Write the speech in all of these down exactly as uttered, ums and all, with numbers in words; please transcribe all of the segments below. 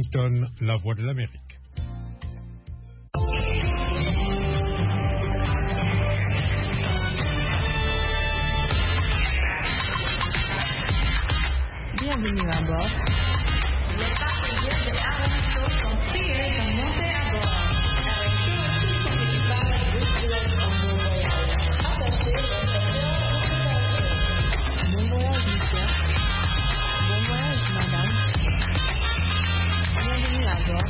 Washington, la voix de l'Amérique. Bienvenue à bord. Les passagers de Aerométro sont priés de monter à bord. Avec tout son équipage de pilotes en bon voyage. Attachez les ceintures de sécurité. Bon voyage, monsieur. Bon voyage, madame. Bienvenue à bord.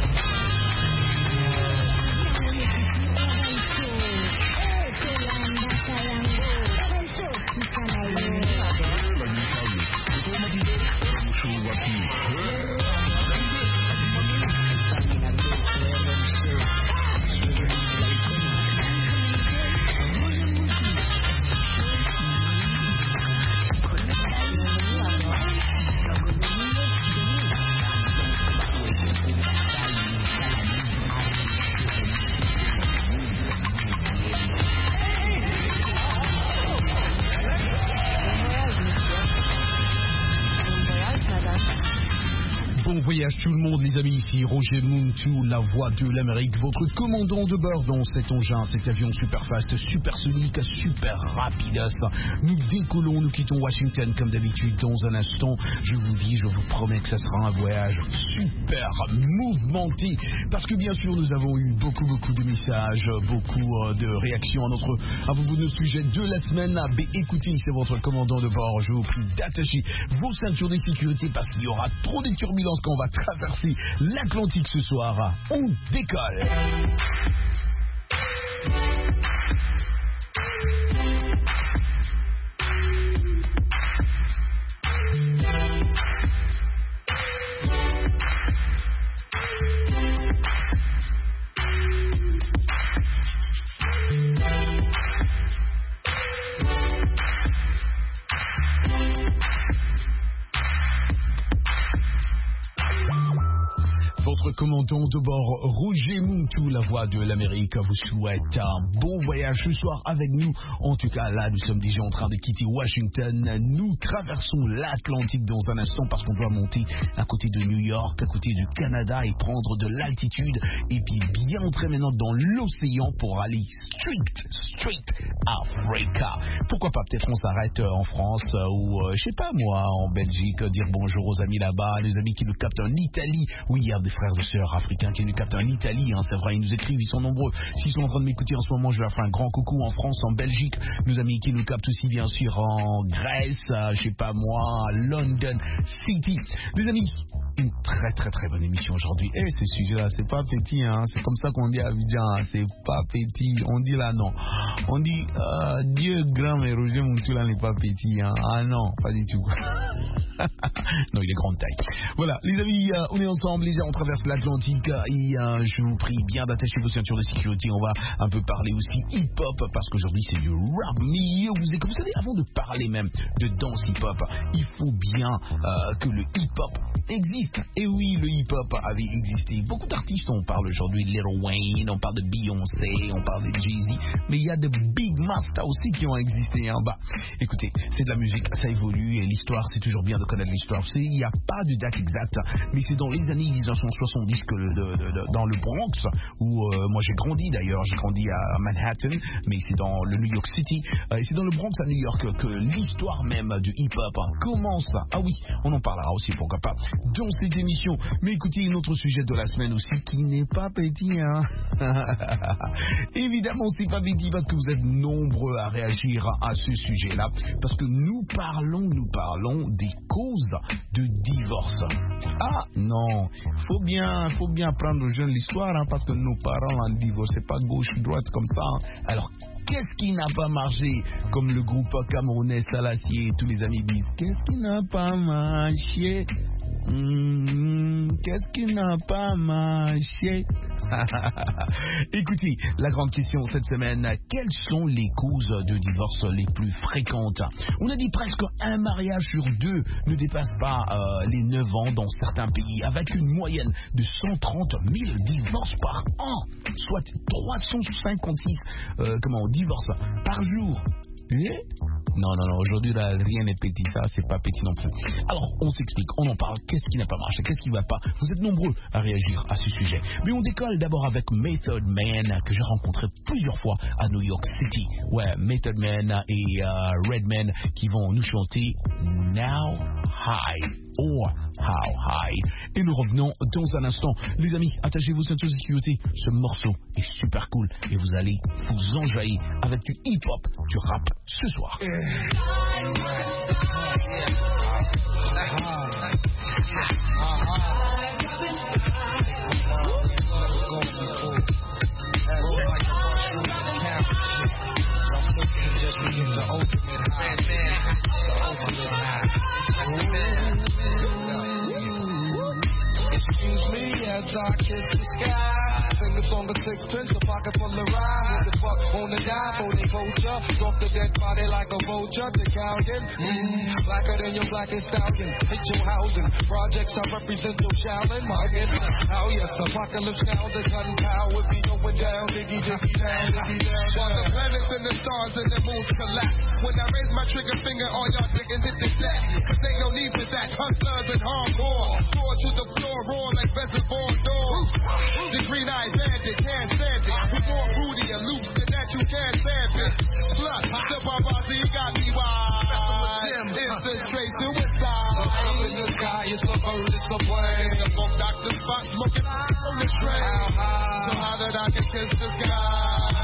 Voyage tout le monde, les amis, ici Roger Muntu, la voix de l'Amérique, votre commandant de bord dans cet engin, cet avion super fast, supersonique, super rapidos. Nous décollons, nous quittons Washington comme d'habitude dans un instant. Je vous dis, je vous promets que ça sera un voyage super mouvementé, parce que bien sûr nous avons eu beaucoup beaucoup de messages, beaucoup de réactions à notre à propos de nos sujets de la semaine. Mais écoutez, c'est votre commandant de bord, je vous prie d'attacher vos ceintures de sécurité parce qu'il y aura trop de turbulences quand on va traverser l'Atlantique ce soir. On décolle. Votre commandant de bord, Roger Muntu, la voix de l'Amérique, vous souhaite un bon voyage ce soir avec nous. En tout cas, là, nous sommes déjà en train de quitter Washington. Nous traversons l'Atlantique dans un instant parce qu'on doit monter à côté de New York, à côté du Canada et prendre de l'altitude. Et puis bien entrer maintenant dans l'océan pour aller straight, straight Africa. Pourquoi pas, peut-être on s'arrête en France ou, euh, je sais pas moi, en Belgique, dire bonjour aux amis là-bas, les amis qui nous captent en Italie. Oui, il y a des frères et sœurs africains qui nous captent en Italie, hein, c'est vrai, ils nous écrivent, ils sont nombreux. S'ils sont en train de m'écouter en ce moment, je leur fais un grand coucou en France, en Belgique, nos amis qui nous captent aussi bien sûr en Grèce, euh, je sais pas moi, à London City. Les amis, une très très très bonne émission aujourd'hui. Et ce sujet-là, c'est pas petit, hein, c'est comme ça qu'on dit à Abidjan, hein, c'est pas petit, on dit là non. On dit euh, Dieu grand mais Roger Muntu là n'est pas petit, hein. Ah non, pas du tout. Non, il est grande taille. Voilà, les amis, euh, on est ensemble, les on traverse l'Atlantique et euh, je vous prie bien d'attacher vos ceintures de sécurité. On va un peu parler aussi hip-hop parce qu'aujourd'hui c'est du rap music. Vous savez, avant de parler même de danse hip-hop, il faut bien euh, que le hip-hop existe. Et oui, le hip-hop avait existé. Beaucoup d'artistes, on parle aujourd'hui de Lil Wayne, on parle de Beyoncé, on parle de Jay-Z, mais il y a de Big Masta aussi qui ont existé. Hein. Bah, écoutez, c'est de la musique, ça évolue et l'histoire, c'est toujours bien de connaître l'histoire. Il n'y a pas de date exacte, mais c'est dans les années dix-neuf cent soixante-dix que le, de, de, de, dans le Bronx, où euh, moi j'ai grandi d'ailleurs, j'ai grandi à Manhattan, mais c'est dans le New York City, euh, et c'est dans le Bronx à New York que, que l'histoire même du hip-hop hein, commence. Ah oui, on en parlera aussi, pourquoi pas, dans cette émission. Mais écoutez, un autre sujet de la semaine aussi qui n'est pas petit, hein. Évidemment, c'est pas petit parce que vous êtes nombreux à réagir à ce sujet-là, parce que nous parlons, nous parlons des causes de divorce. Ah non, faut bien, faut bien prendre aux jeunes l'histoire, hein, parce que nos parents ont divorcé pas gauche-droite comme ça. Hein. Alors, qu'est-ce qui n'a pas marché? Comme le groupe camerounais Salacier, tous les amis disent, qu'est-ce qui n'a pas marché? Mmh, qu'est-ce qui n'a pas marché? Écoutez, la grande question cette semaine, quelles sont les causes de divorce les plus fréquentes? On a dit presque un mariage sur deux ne dépasse pas euh, les neuf ans dans certains pays, avec une moyenne de cent trente mille divorces par an, soit trois cent cinquante-six euh, comment, divorces par jour. Et Non, non, non, aujourd'hui, là, rien n'est petit, ça, c'est pas petit non plus. Alors, on s'explique, on en parle, qu'est-ce qui n'a pas marché, qu'est-ce qui va pas. Vous êtes nombreux à réagir à ce sujet. Mais on décolle d'abord avec Method Man, que j'ai rencontré plusieurs fois à New York City. Ouais, Method Man et euh, Redman qui vont nous chanter Now High or How High. Et nous revenons dans un instant. Les amis, attachez vos ceintures de sécurité. Ce morceau est super cool et vous allez vous enjailler avec du hip-hop, du rap ce soir. Excuse me as I kiss the sky. Sing the song of sixpence, a pocket full of rhyme. What the fuck on the dive for the culture? Drop the dead body like a vulture. The Calgon, mm, blacker than your blackest stallion. Hit your housing. Projects I represent your challenge. My goodness, how yes, apocalypse now. The gun power be going down. Diggy, diggy, down, diggy, down. While the planets and the stars and the moons collapse. When I raise my trigger finger, all y'all digging hit the deck. Cause ain't no need for that. Hustlers and hardcore. Floor to the floor, roar like reservoir doors. The green eyed bandit can't stand it. We more fruity and loose than that you can't stand it. Plus, the Babazi got me wild. It's the straight suicide. Up in the sky, it's a bird, it's a plane. The funk doctor spot smoking on the train. So how that I can kiss the sky?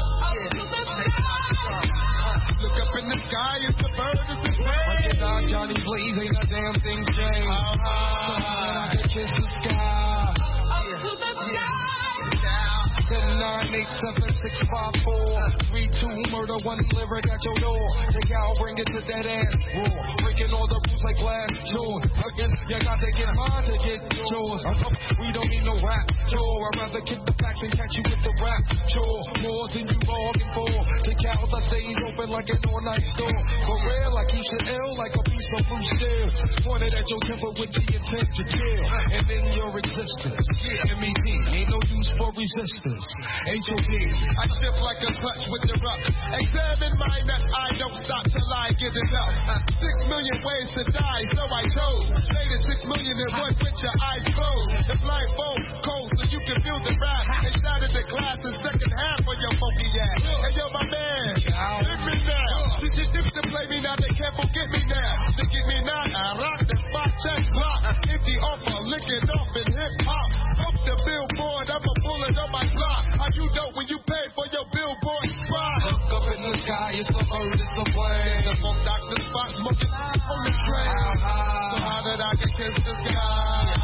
Look up in the sky, it's a bird, it's a plane. Down Johnny Blaze, ain't a damn thing changed. So how that I can kiss the sky? Up to the sky. ten nine eight seven six five four three two murder one lyric at your door. Take out, bring it to that ass roar. Breaking all the rules like glass doors. Again, you got to get mine to get yours. We don't need no rap chore. I'd rather kick the facts and catch you with the rap chore. More than you bargained for. The cows I stays open like an all-night store. For real, I keep it ill like a piece of blue steel. Pointed at your temper with the intent to kill. And then your existence. M E D, ain't no use for resistance. H O D, I shift like a clutch with the rough. Examine mine that I don't stop till I get enough. Six million ways to die, so I chose. Made it six million and one with your eyes closed. The blindfold cold so you can feel the rap. And shattered the glass in second half of your funky ass. Hey yo, my man, hit me now. Did you used to play me now? They can't forget me now. They get me now, I rock the spot, check block. Empty offer, licking off in hip hop. Up the billboard, I'm a bullet on my block. How you know when you pay for your billboard spot? Look up in the sky, it's a bird, it's a plane. The funk doctor spot smoking on the train. So how did I get kiss the sky?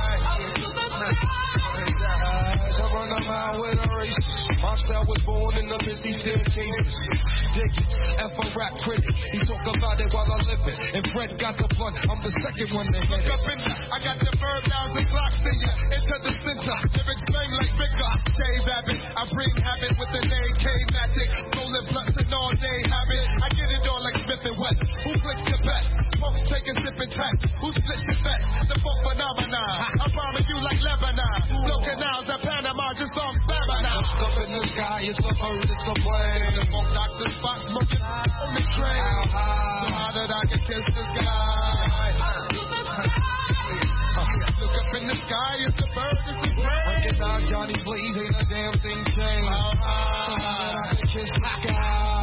I run a mile with a race. My style was born in the busy staircases. Dick, F a rap critic. He talk about it while I live it. And Fred got the blunt, I'm the second one to hit. Look up in I got the bird down the clock singing. Into the center, lyrics bang like Vicar. Dave Abbott, I bring habit with the name K-Matic. Rolling blunts and all day habit. I get it all like Smith and West. Who clicks the best? Folks take a sip and test. Who splits the best? The funk phenomenon. I'm bombing you like Lebanon. No canals at Panama, just on stamina. Look up in the sky, it's a bird, it's a plane. The funk doctor spot smoking on the train. So how did I get kiss the sky? Look up in the sky, it's a bird, it's a plane. Recognize Johnny Blaze, ain't a damn thing changed. So how did I get kiss the sky?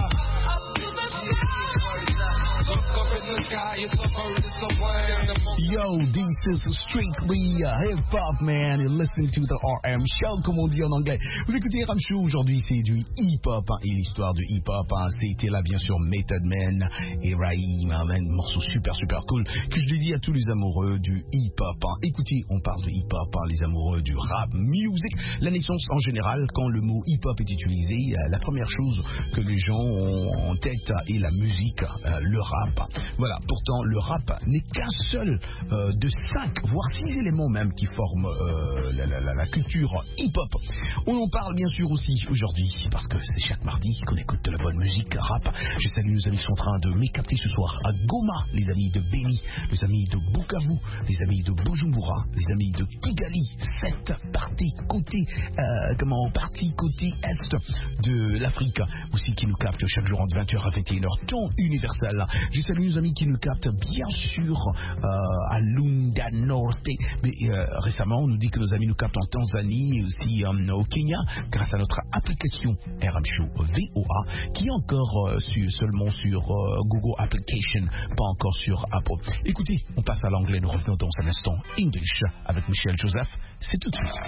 Look up in the sky, it's a bird, it's a plane. Yo, this is strictly uh, hip-hop, man. You're listening to the R M Show, comme on dit en anglais. Vous écoutez R M Show, aujourd'hui c'est du hip-hop, hein, et l'histoire du hip-hop, hein, c'était là bien sûr Method Man et Raïm, hein, un morceau super super cool que je dédie à tous les amoureux du hip-hop. Hein. Écoutez, on parle de hip-hop, hein, les amoureux du rap music. La naissance en général, quand le mot hip-hop est utilisé, euh, la première chose que les gens ont en tête euh, est la musique, euh, le rap. Voilà, pourtant le rap n'est qu'un seul euh, de cinq, voire six éléments même qui forment euh, la, la, la, la la culture hip-hop. On en parle bien sûr aussi aujourd'hui, parce que c'est chaque mardi qu'on écoute de la bonne musique rap. Je salue nos amis qui sont en train de m'écarter ce soir à Goma, les amis de Beni, les amis de Bukavu, les amis de Bujumbura, les amis de Kigali, cette partie côté, euh, comment, partie côté est de l'Afrique, aussi qui nous captent chaque jour entre vingt heures à vingt et une heures, temps universel. Je salue nos amis qui nous captent bien sûr euh, à Lunda Norte, mais euh, récemment on nous dit que nos amis nous captent en Tanzanie et aussi euh, au Kenya grâce à notre application R M Show V O A qui est encore euh, sur, seulement sur euh, Google Application, pas encore sur Apple. Écoutez, on passe à l'anglais, nous revenons dans un instant English avec Michel Joseph, c'est tout de suite.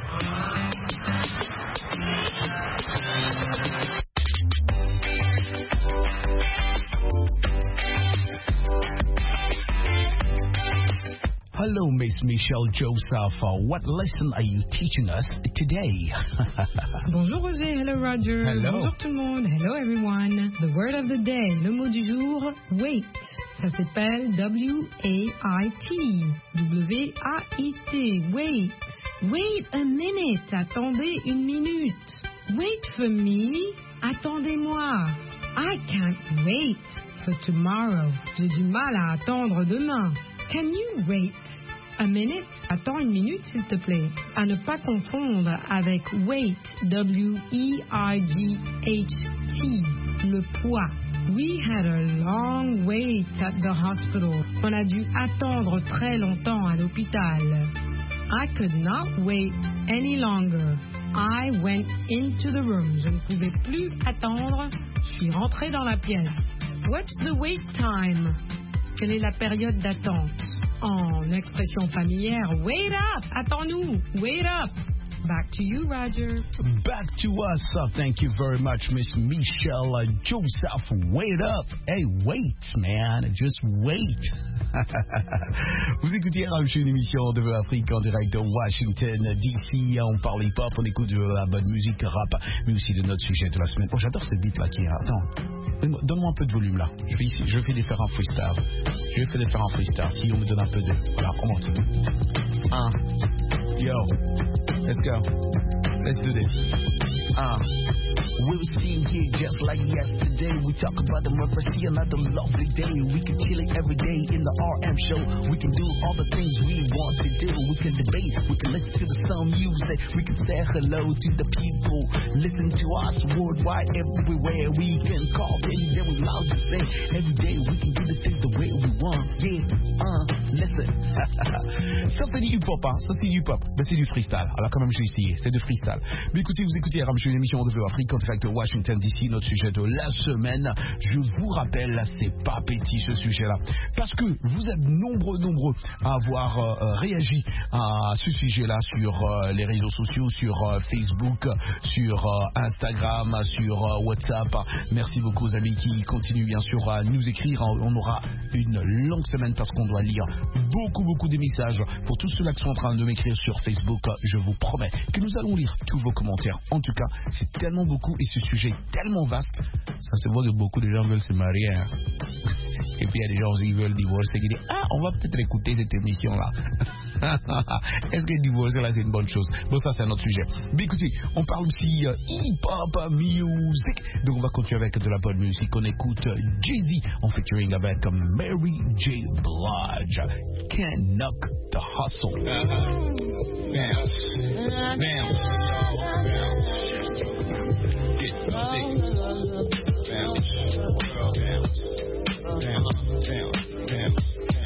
Hello, Miss Michelle Joseph. Uh, what lesson are you teaching us today? Bonjour Roger, hello Roger. Hello. Bonjour tout le monde, hello everyone. The word of the day, le mot du jour, wait. Ça s'appelle W A I T. W A I T, wait. Wait a minute, attendez une minute. Wait for me, attendez-moi. I can't wait for tomorrow. J'ai du mal à attendre demain. Can you wait a minute? Attends une minute, s'il te plaît. À ne pas confondre avec wait, W E I G H T, le poids. We had a long wait at the hospital. On a dû attendre très longtemps à l'hôpital. I could not wait any longer. I went into the room. Je ne pouvais plus attendre. Je suis rentrée dans la pièce. What's the wait time? Quelle est la période d'attente? En expression familière, wait up, attends-nous, wait up. Back to you, Roger. Back to us. Uh, thank you very much, Miss Michelle uh, Joseph. Wait up. Hey, wait, man. Just wait. Vous écoutez R M Show, une émission de Afrique en direct de Washington, D C. On parle hip-hop, on écoute de la bonne musique rap, mais aussi de notre sujet de la semaine. Oh, j'adore ce beat-là qui est... Attends, donne-moi un peu de volume, là. Je vais, ici, je vais faire un freestyle. Je vais faire un freestyle. Si on me donne un peu de... Voilà, on monte. Un. Yo. Let's go. Let's do this. Uh, we were sitting here just like yesterday. We talk about the murder, see another lovely day. We can chill it every day in the R M show. We can do all the things we want to do. We can debate, we can listen to the sound music. We can say hello to the people. Listen to us worldwide, everywhere. We can call them, then we loud to say. Every day we can do the things the way we want. Yeah, uh, listen. Ça c'est du hip-hop, hein. Ça c'est du hip-hop. Ben c'est du freestyle. Alors quand même j'ai essayé, c'est du freestyle. Mais écoutez, vous écoutez R M Show, une émission de Afrique en direct de Washington D C, notre sujet de la semaine. Je vous rappelle, c'est pas petit ce sujet-là, parce que vous êtes nombreux, nombreux à avoir euh, réagi à ce sujet-là sur euh, les réseaux sociaux, sur euh, Facebook, sur euh, Instagram, sur euh, WhatsApp. Merci beaucoup aux amis qui continuent bien sûr à nous écrire. On aura une longue semaine parce qu'on doit lire beaucoup, beaucoup de messages. Pour tous ceux-là qui sont en train de m'écrire sur Facebook, je vous promets que nous allons lire tous vos commentaires. En tout cas, c'est tellement beaucoup et ce sujet est tellement vaste. Ça se voit que beaucoup de gens veulent se marier. Hein. Et puis il y a des gens qui veulent divorcer qui disent ah, on va peut-être écouter cette émission-là. Est-ce que divorcer là c'est une bonne chose? Bon, ça c'est un autre sujet. Mais écoutez, on parle aussi euh, hip-hop music. Donc on va continuer avec de la bonne musique. On écoute euh, Jay-Z en featuring avec euh, Mary J. Blige. Can't knock the hustle. Uh-huh. Bounce. Bounce. Get bounce. Bounce. Bounce. Bounce. Bounce.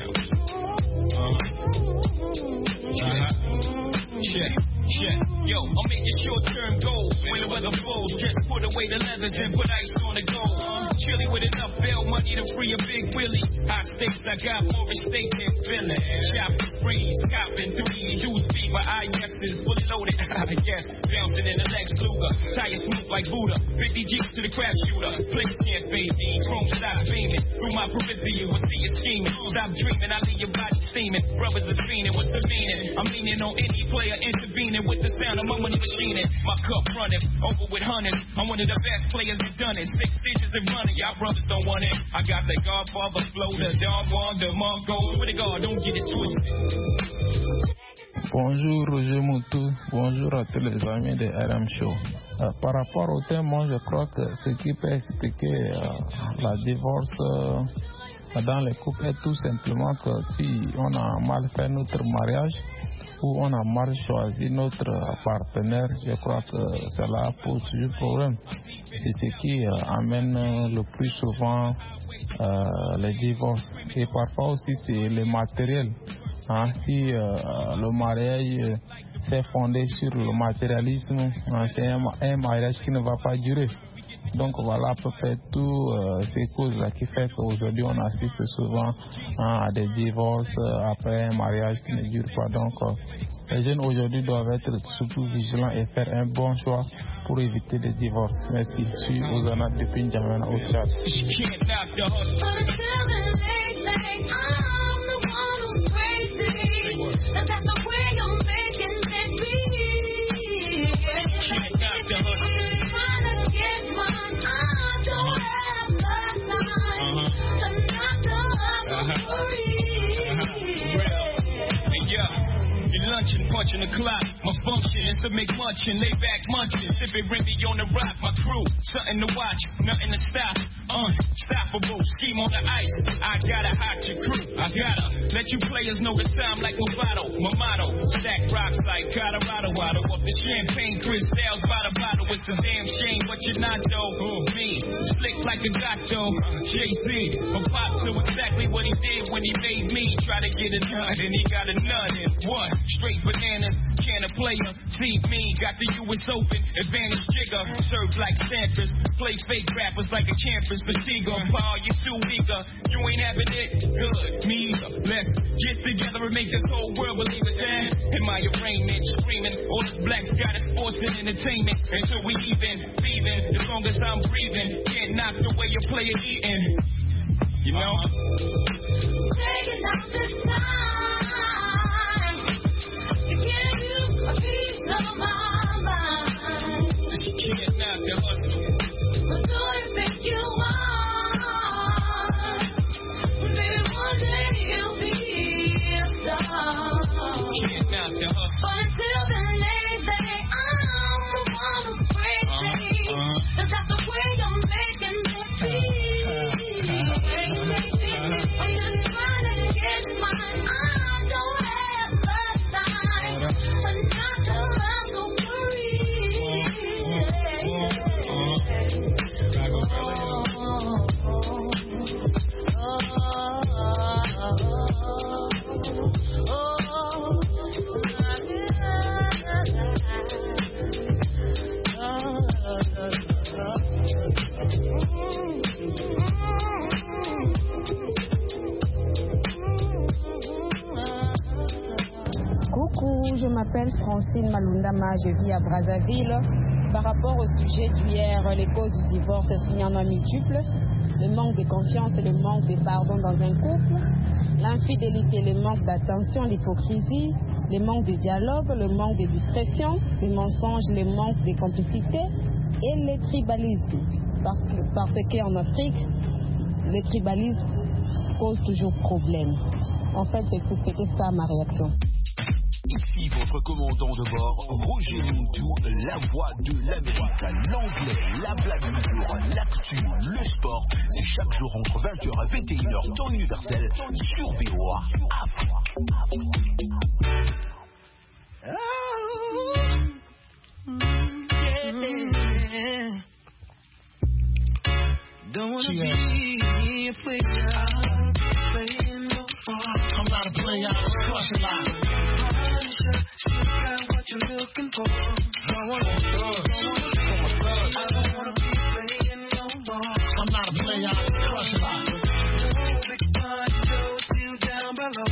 Check, check, yo, I'm making short-term goals. When the weather flows, just put away the leathers and put ice on the gold. Chilly with enough bail money to free a big Willie. High stakes, I got more at stake than Philly. Chopping freeze, copping three, juice fever, I guesses, fully loaded. I guess, bouncing in the Lex Luger, tires smooth like Buddha. fifty G's to the crap shooter, place can't fade me. Chrome stops beaming through my peripheral. See it scheming, stop dreaming, I leave your body steaming. Brothers are fiending, what's the meaning? I'm leaning on any player intervening with the sound of my money machining. My cup running over with hundreds. I'm one of the best players that done it. Six stitches and running, y'all brothers don't want it. I got the Godfather flow, the Don Juan, the Mongo. Swear to God, don't get it twisted. Bonjour Roger Moutou, bonjour à tous les amis de R M Show. Euh, par rapport au thème, moi je crois que ce qui peut expliquer euh, la divorce euh, dans les couples est tout simplement que si on a mal fait notre mariage ou on a mal choisi notre partenaire, je crois que cela pose toujours problème. C'est ce qui euh, amène le plus souvent euh, les divorces. Et parfois aussi c'est le matériel. Hein, si euh, le mariage s'est fondé sur le matérialisme, hein, c'est un, un mariage qui ne va pas durer. Donc voilà à peu près tout euh, ces causes-là qui fait qu'aujourd'hui on assiste souvent hein, à des divorces euh, après un mariage qui ne dure pas. Donc euh, les jeunes aujourd'hui doivent être surtout vigilants et faire un bon choix pour éviter des divorces. Merci. Je suis Ozana depuis N'Djamena au Tchad. Luncheon, punching the clock. My function is to make munchin', lay back munchin', sipping Remy on the rock. My crew, something to watch, nothing to stop. Unstoppable, scheme on the ice. I gotta hot your crew. I gotta let you players know the time like Movado. My motto, stack rocks like Colorado. Waddle up the champagne, crystals by the bottle. It's a damn shame, but you're not though. Me, slick like a gato. Jay-Z, my pops knew exactly what he did when he made me. Try to get it done, and he got a nut in. What? Straight bananas, can a player. See me, got the U S Open, advantage jigger. Served like Santas, play fake rappers like a campus. Fatigue, Paul, you too eager. You ain't having it, good, me either. Let's get together and make this whole world believe it's there. In my arraignment, screaming, all this black got is sports and entertainment. Until we even, thieving, as long as I'm breathing. Can't knock the way you play it eating. You know? Taking out this time to give you a piece of my mind. You can't knock the hustle. What do you think you are? Maybe one day you'll be a star. You can't knock the hustle. But until then, lately, I'm the one who's crazy. Uh, uh, Cause that's the way you're making me feel. I'm just trying to get mine. I don't have the time, but not to hustle for Coucou, je m'appelle Francine Malundama, je vis à Brazzaville. Par rapport au sujet d'hier, les causes du divorce, il y en a multiples. Le manque de confiance et le manque de pardon dans un couple, l'infidélité, le manque d'attention, l'hypocrisie, le manque de dialogue, le manque de discrétion, les mensonges, le manque de complicité et le tribalisme. Parce, que, parce qu'en Afrique, le tribalisme cause toujours problème. En fait, c'était ça ma réaction. Ici votre commandant de bord, Roger Moutou, la voix de l'Amérique, l'anglais, la blague du jour, l'actu, le sport. C'est chaque jour entre vingt heures et vingt et une heures temps universel sur V O A Afrique. Don't wanna be a player, playing no part. I'm not a player, I was crushing live. She got what you're looking for. Don't wanna be, don't wanna be, I don't wanna be playing no more. I'm not a player, I was crushing live. Big party shows you down below.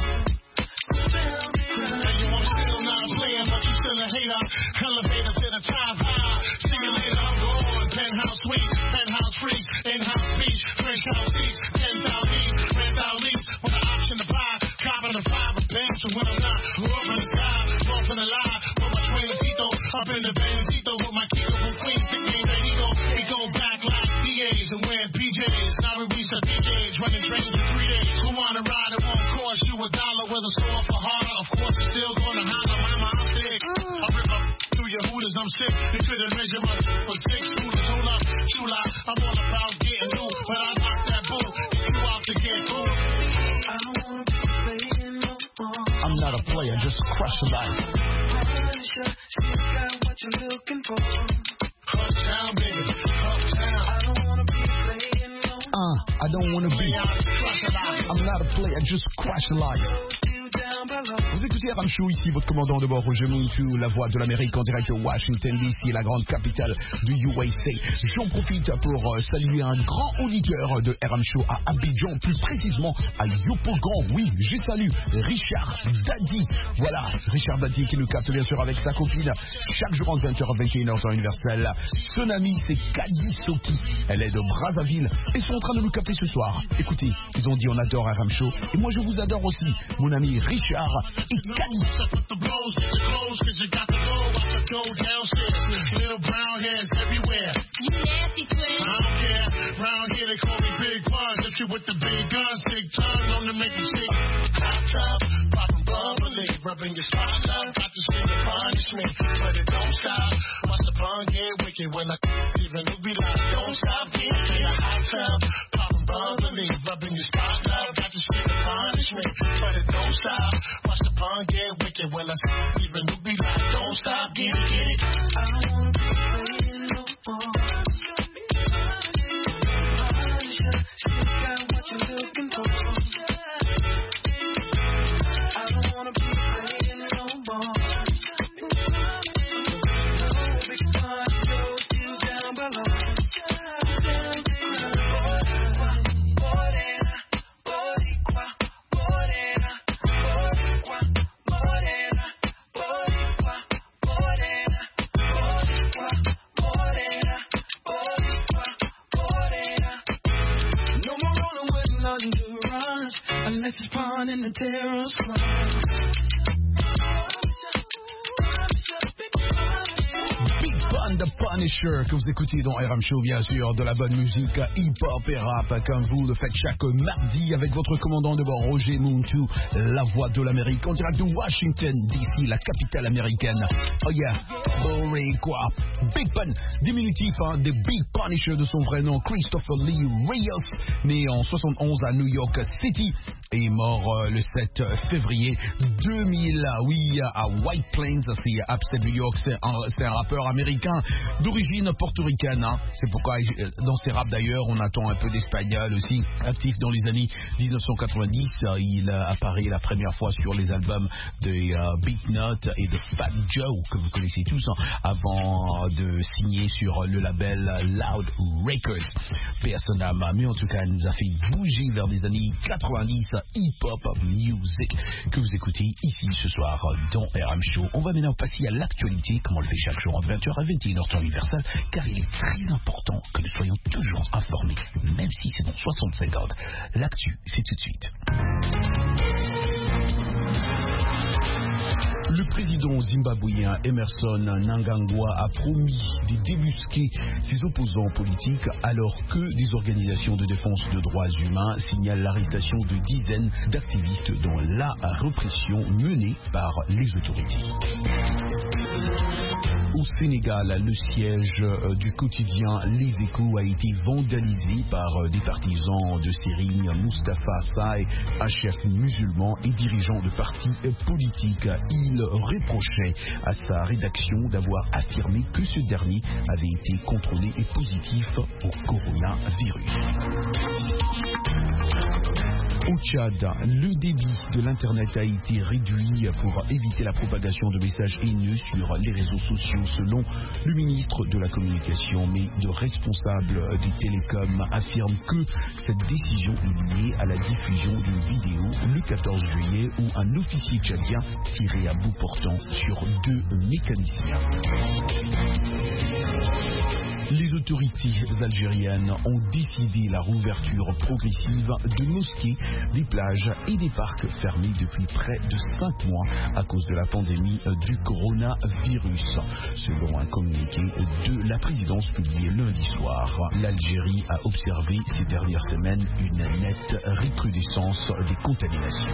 And you want still not a player, but you still a hater. Elevator to the top high. See you later, I'm going. Penthouse suites, penthouse freaks, in-house beach, French house seats, ten thousand east, rent out lease, with an option to buy, copping the five, a bench, and when I'm not, we're up in the sky, off in the line, with my Trainacito, up in the Benzito, with my Kiko from Queens, the game that he go, he go back like D As and wear P Js, now we reach the D Js, running trains for three days, who wanna ride, it won't cost you a dollar, with a store for harder, of course it's still gonna holler, my rulers, I'm sick. They couldn't measure my for six rulers. Hold up, shoot up. I'm all about getting new, but I knock that bull. If you out to get food. I don't wanna be playing no more. I'm not a player, just crush the life. Punisher, she got what you're looking for. Uptown, baby, uptown. I don't wanna be playing no more. Uh, I don't wanna be. I'm not a player, just crush the life. Vous écoutez R M Show, ici votre commandant de bord Roger Muntu, la voix de l'Amérique en direct de Washington D C, la grande capitale du U S A. J'en profite pour euh, saluer un grand auditeur de R M Show à Abidjan, plus précisément à Yopougon. Oui, je salue Richard Dadi. Voilà, Richard Dadi qui nous capte bien sûr avec sa copine chaque jour entre vingt heures et vingt et une heures temps universel. Son amie c'est Kadi Soki, elle est de Brazzaville et sont en train de nous capter ce soir. Écoutez, ils ont dit on adore R M Show et moi je vous adore aussi, mon ami Richard et Kadi. Little brown hairs everywhere. You nasty twin. I don't care. Round here they call me Big Buzz. If you with the big guns, big tongue, on to make you sick. Hot tub, poppin' bubbly, rubbing your spot up. Got to see the punishment, but it don't stop. Watch the bun get wicked when I even it be like, don't stop, get in a hot tub, poppin' bubbly, rubbing your spot up. Got to see the punishment, but it don't stop. Watch the bun get wicked when I even it be like, don't stop, get it, get it. I don't wanna be playing no more. She got what you're looking for. I don't wanna be playing no more. No big fun, go still down below. Morena, boricua, morena, boricua, morena, boricua, morena, boricua, morena, boricua, morena. No more rolling with nothing to run, unless it's pawn in the terror's front. Big Pun the Punisher que vous écoutez dans R M Show, bien sûr, de la bonne musique hip-hop et rap comme vous le faites chaque mardi avec votre commandant de bord Roger Muntu, la voix de l'Amérique en direct de Washington D C, la capitale américaine. Oh yeah, Boricua. Big Pun, diminutif hein, des Big Punisher de son vrai nom, Christopher Lee Rios, né en soixante onze à New York City et mort euh, le sept février deux mille, oui, à White Plains, c'est upstate New York. C'est un, c'est un rappeur américain d'origine portoricaine, hein. C'est pourquoi dans ses raps d'ailleurs on attend un peu d'espagnol aussi. Actif dans les années dix-neuf cent quatre-vingt-dix, il apparaît la première fois sur les albums de uh, Beat Note et de Fat Joe que vous connaissez tous, hein, avant de signer sur le label Loud Records. Personne n'a mais en tout cas elle nous a fait bouger vers les années quatre-vingt-dix, hip-hop music que vous écoutez ici ce soir dans R M Show. On va maintenant passer à l'actualité comme on le fait chaque jour entre vingt heures et vingt et une heures temps universel, car il est très important que nous soyons toujours informés, même si c'est dans soixante cinquante. L'actu, c'est tout de suite. Le président zimbabwéen Emerson Mnangagwa a promis de débusquer ses opposants politiques alors que des organisations de défense de droits humains signalent l'arrestation de dizaines d'activistes dans la répression menée par les autorités. Au Sénégal, le siège du quotidien Les Échos a été vandalisé par des partisans de Serigne Moustapha Sy, un chef musulman et dirigeant de parti politique. Il reprochait à sa rédaction d'avoir affirmé que ce dernier avait été contrôlé et positif au coronavirus. Au Tchad, le débit de l'Internet a été réduit pour éviter la propagation de messages haineux sur les réseaux sociaux, selon le ministre de la Communication, mais de responsables des télécoms affirment que cette décision est liée à la diffusion d'une vidéo le quatorze juillet où un officier tchadien tirait à bout portant sur deux mécaniciens. Les autorités algériennes ont décidé la rouverture progressive de mosquées, des plages et des parcs fermés depuis près de cinq mois à cause de la pandémie du coronavirus. Selon un communiqué de la présidence publié lundi soir, l'Algérie a observé ces dernières semaines une nette recrudescence des contaminations.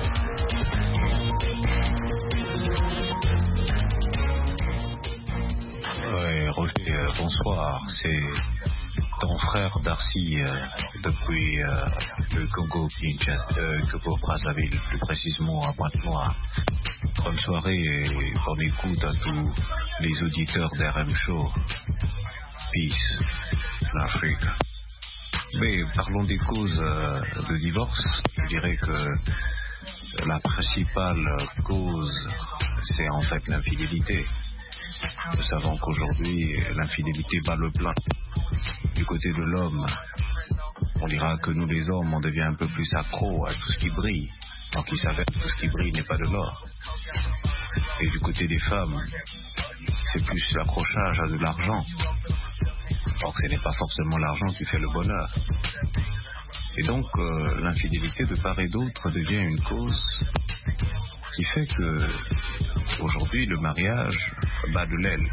Mais Roger, euh, bonsoir. C'est ton frère Darcy euh, depuis euh, le Congo, Kinshasa, euh, Congo Brazzaville, plus précisément à Pointe-Noire. Bonne soirée et bonne écoute à tous les auditeurs d'R M Show. Peace, l'Afrique. Mais parlons des causes euh, de divorce. Je dirais que la principale cause, c'est en fait l'infidélité. Nous savons qu'aujourd'hui, l'infidélité bat le plein. Du côté de l'homme, on dira que nous les hommes, on devient un peu plus accro à tout ce qui brille. Donc il s'avère que tout ce qui brille n'est pas de l'or. Et du côté des femmes, c'est plus l'accrochage à de l'argent. Donc ce n'est pas forcément l'argent qui fait le bonheur. Et donc euh, l'infidélité de part et d'autre devient une cause qui fait que aujourd'hui le mariage bat de l'aile.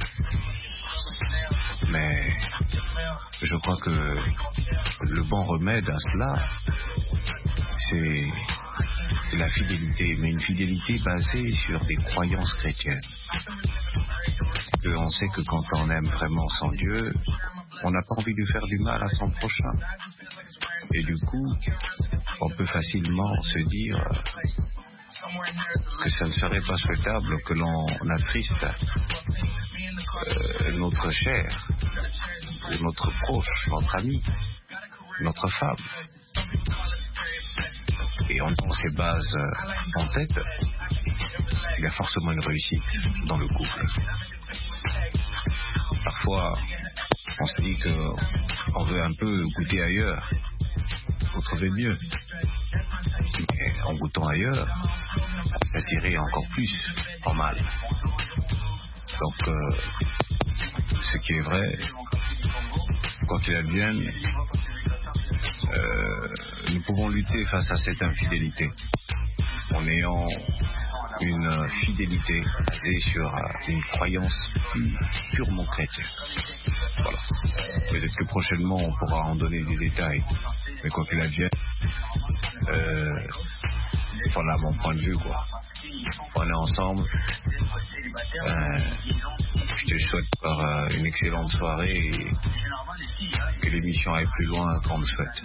Mais je crois que le bon remède à cela, c'est la fidélité, mais une fidélité basée sur des croyances chrétiennes. Et on sait que quand on aime vraiment son Dieu, on n'a pas envie de faire du mal à son prochain. Et du coup, on peut facilement se dire que ça ne serait pas souhaitable que l'on attriste euh, notre chair, notre proche, notre ami, notre femme. Et en ayant ces bases en tête, il y a forcément une réussite dans le couple. Parfois, on se dit qu'on veut un peu goûter ailleurs pour trouver mieux. Mais en goûtant ailleurs, on s'attirer encore plus en mal. Donc, euh, ce qui est vrai, quoi qu'il advienne, euh, nous pouvons lutter face à cette infidélité en ayant une fidélité basée sur une croyance purement chrétienne. Voilà. Peut-être que prochainement on pourra en donner des détails, mais quoi qu'il advienne, euh, voilà mon point de vue, quoi. On est ensemble. Euh, je te souhaite par, euh, une excellente soirée et que l'émission aille plus loin qu'on le souhaite.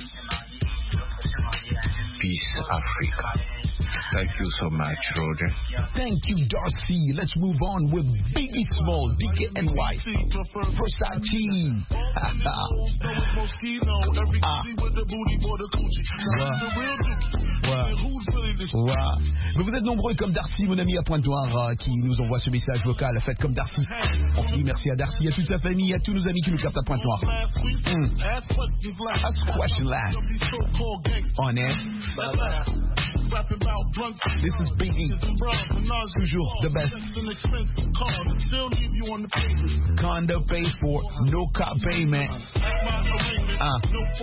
Peace, Africa. Thank you so much, Roger. Thank you, Darcy. Let's move on with Biggie Small, D K N Y, Versace. Ah. Ouais. Ouais. Ouais. Mais vous êtes nombreux comme Darcy, mon ami à Pointe-Noire, qui nous envoie ce message vocal. Faites comme Darcy. On dit merci à Darcy, à toute sa famille, à tous nos amis qui nous captent à Pointe-Noire. Mm. Ask question last. On est. This is Biggie. Toujours the best. Condo paid for, no car payment. Ah.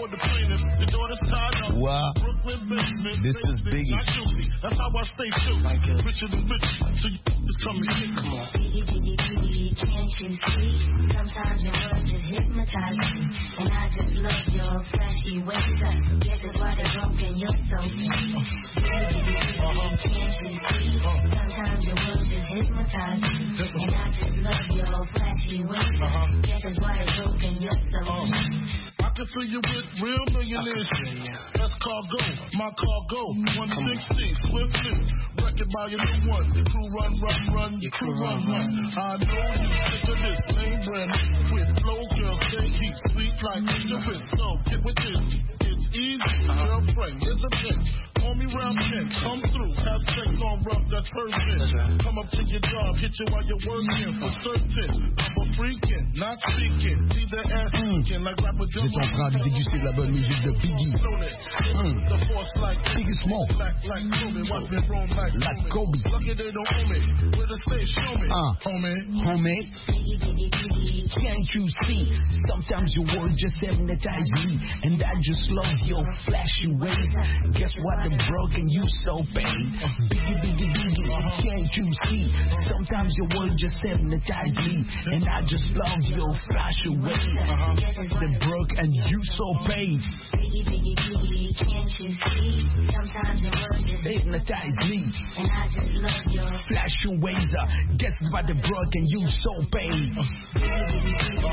Wow. This is Biggie. That's how I stay true. Richer than rich, so you just come and get me. Biggie, biggie, biggie, can't you see? Sometimes your words just hypnotize me, and I just love your flashy ways. I guess it's why they're broken, you're so sweet. Biggie, biggie, biggie, can't you see? Sometimes your words just hypnotize me, and I just love your flashy ways. I guess it's why they're broken, you're so sweet. I can fill you with real millionaires. That's cargo, my cargo. one sixteen, swiftly. Wreck it by your new one. Your crew run, run, run. Your crew run, run. I know you sick of this name brand. With flow, girl, stay heat. Sweet like ginger with. So get with this. It's easy. Girlfriend, it's a bitch. Call me round ten, come through, have sex on rough, that's perfect. Come up to your job, hit you while you're working. For certain, I'm a freaking, not speaking. See the ass speaking like rapper jump. Vous êtes en train de déguster de la bonne musique de Biggie. Mm. Biggie Small. Like Kobe. Ah, homie. Can't you see? Sometimes your words just hypnotize me, and I just love your flashy ways. Guess what? I'm broke and you so paid. Biggie, biggie, biggie. Can't you see? Sometimes your words just hypnotize me, and I just love your flashy ways. They're broke and you so paid. Biggie, biggie, biggie, can't you see? Sometimes your words just hypnotize me, and I just love your flashy ways. Guess what? They're broke and you so paid. Biggie, biggie, biggie,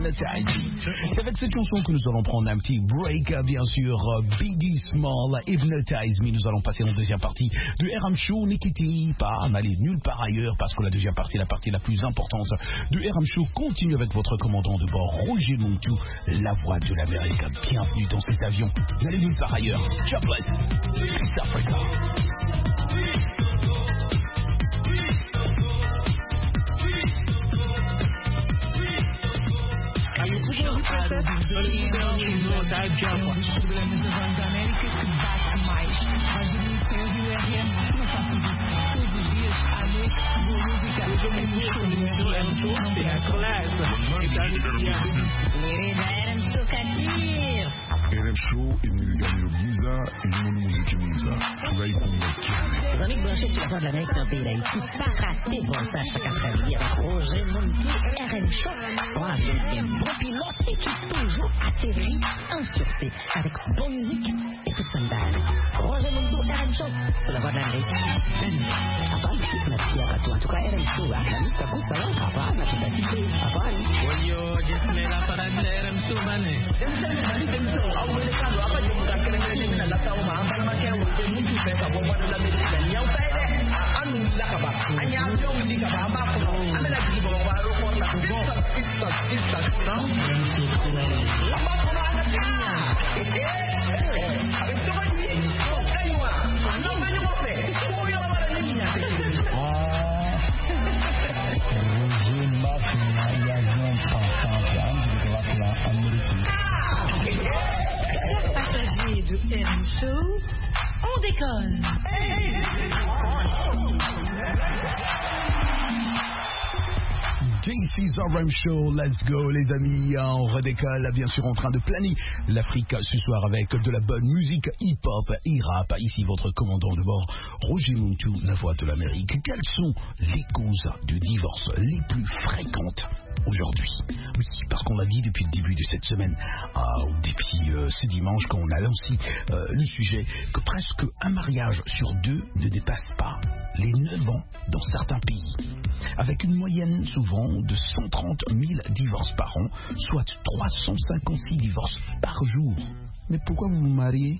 Hypnotize Me. C'est avec cette chanson que nous allons prendre un petit break, bien sûr. Biggie Small, Hypnotize Me. Nous allons passer en deuxième partie du R M Show. Ne quittez pas, n'allez nulle part ailleurs, parce que la deuxième partie, la partie la plus importante du R M Show, continue avec votre commandant de bord, Roger Montou, la voix de l'Amérique. Bienvenue dans cet avion. N'allez nulle part ailleurs. God bless. Peace Africa. R M Show est venu gagner le visa et le monde musique visa. Tu vas y convaincre. Vous avez branché sur la voie de l'Amérique dans le pays d'Haïti. Pas raté bon ça chaque après-midi avec Roger Montou, R M Show. Bon avec un bon pilote et qui toujours atterrit en sûreté avec bonne musique et toute son balle. Roger Montou, R M Show sur la voie de l'Amérique. Avant, la fille à toi. En tout cas, R M Show, la liste à coup, ça va. Avant, la fille à toi. Avant. Yo, just me la para de R M Show, mané. Passagers de R M Show, on décolle. This is R M Show, let's go les amis, on redécolle, bien sûr en train de planer l'Afrique ce soir avec de la bonne musique hip-hop et rap. Ici votre commandant de bord, Roger Montou, la voix de l'Amérique. Quelles sont les causes de divorce les plus fréquentes aujourd'hui? Oui, parce qu'on l'a dit depuis le début de cette semaine, euh, depuis euh, ce dimanche quand on a lancé euh, le sujet, que presque un mariage sur deux ne dépasse pas les neuf ans dans certains pays, avec une moyenne souvent de cent trente mille divorces par an, soit trois cent cinquante-six divorces par jour. Mais pourquoi vous vous mariez?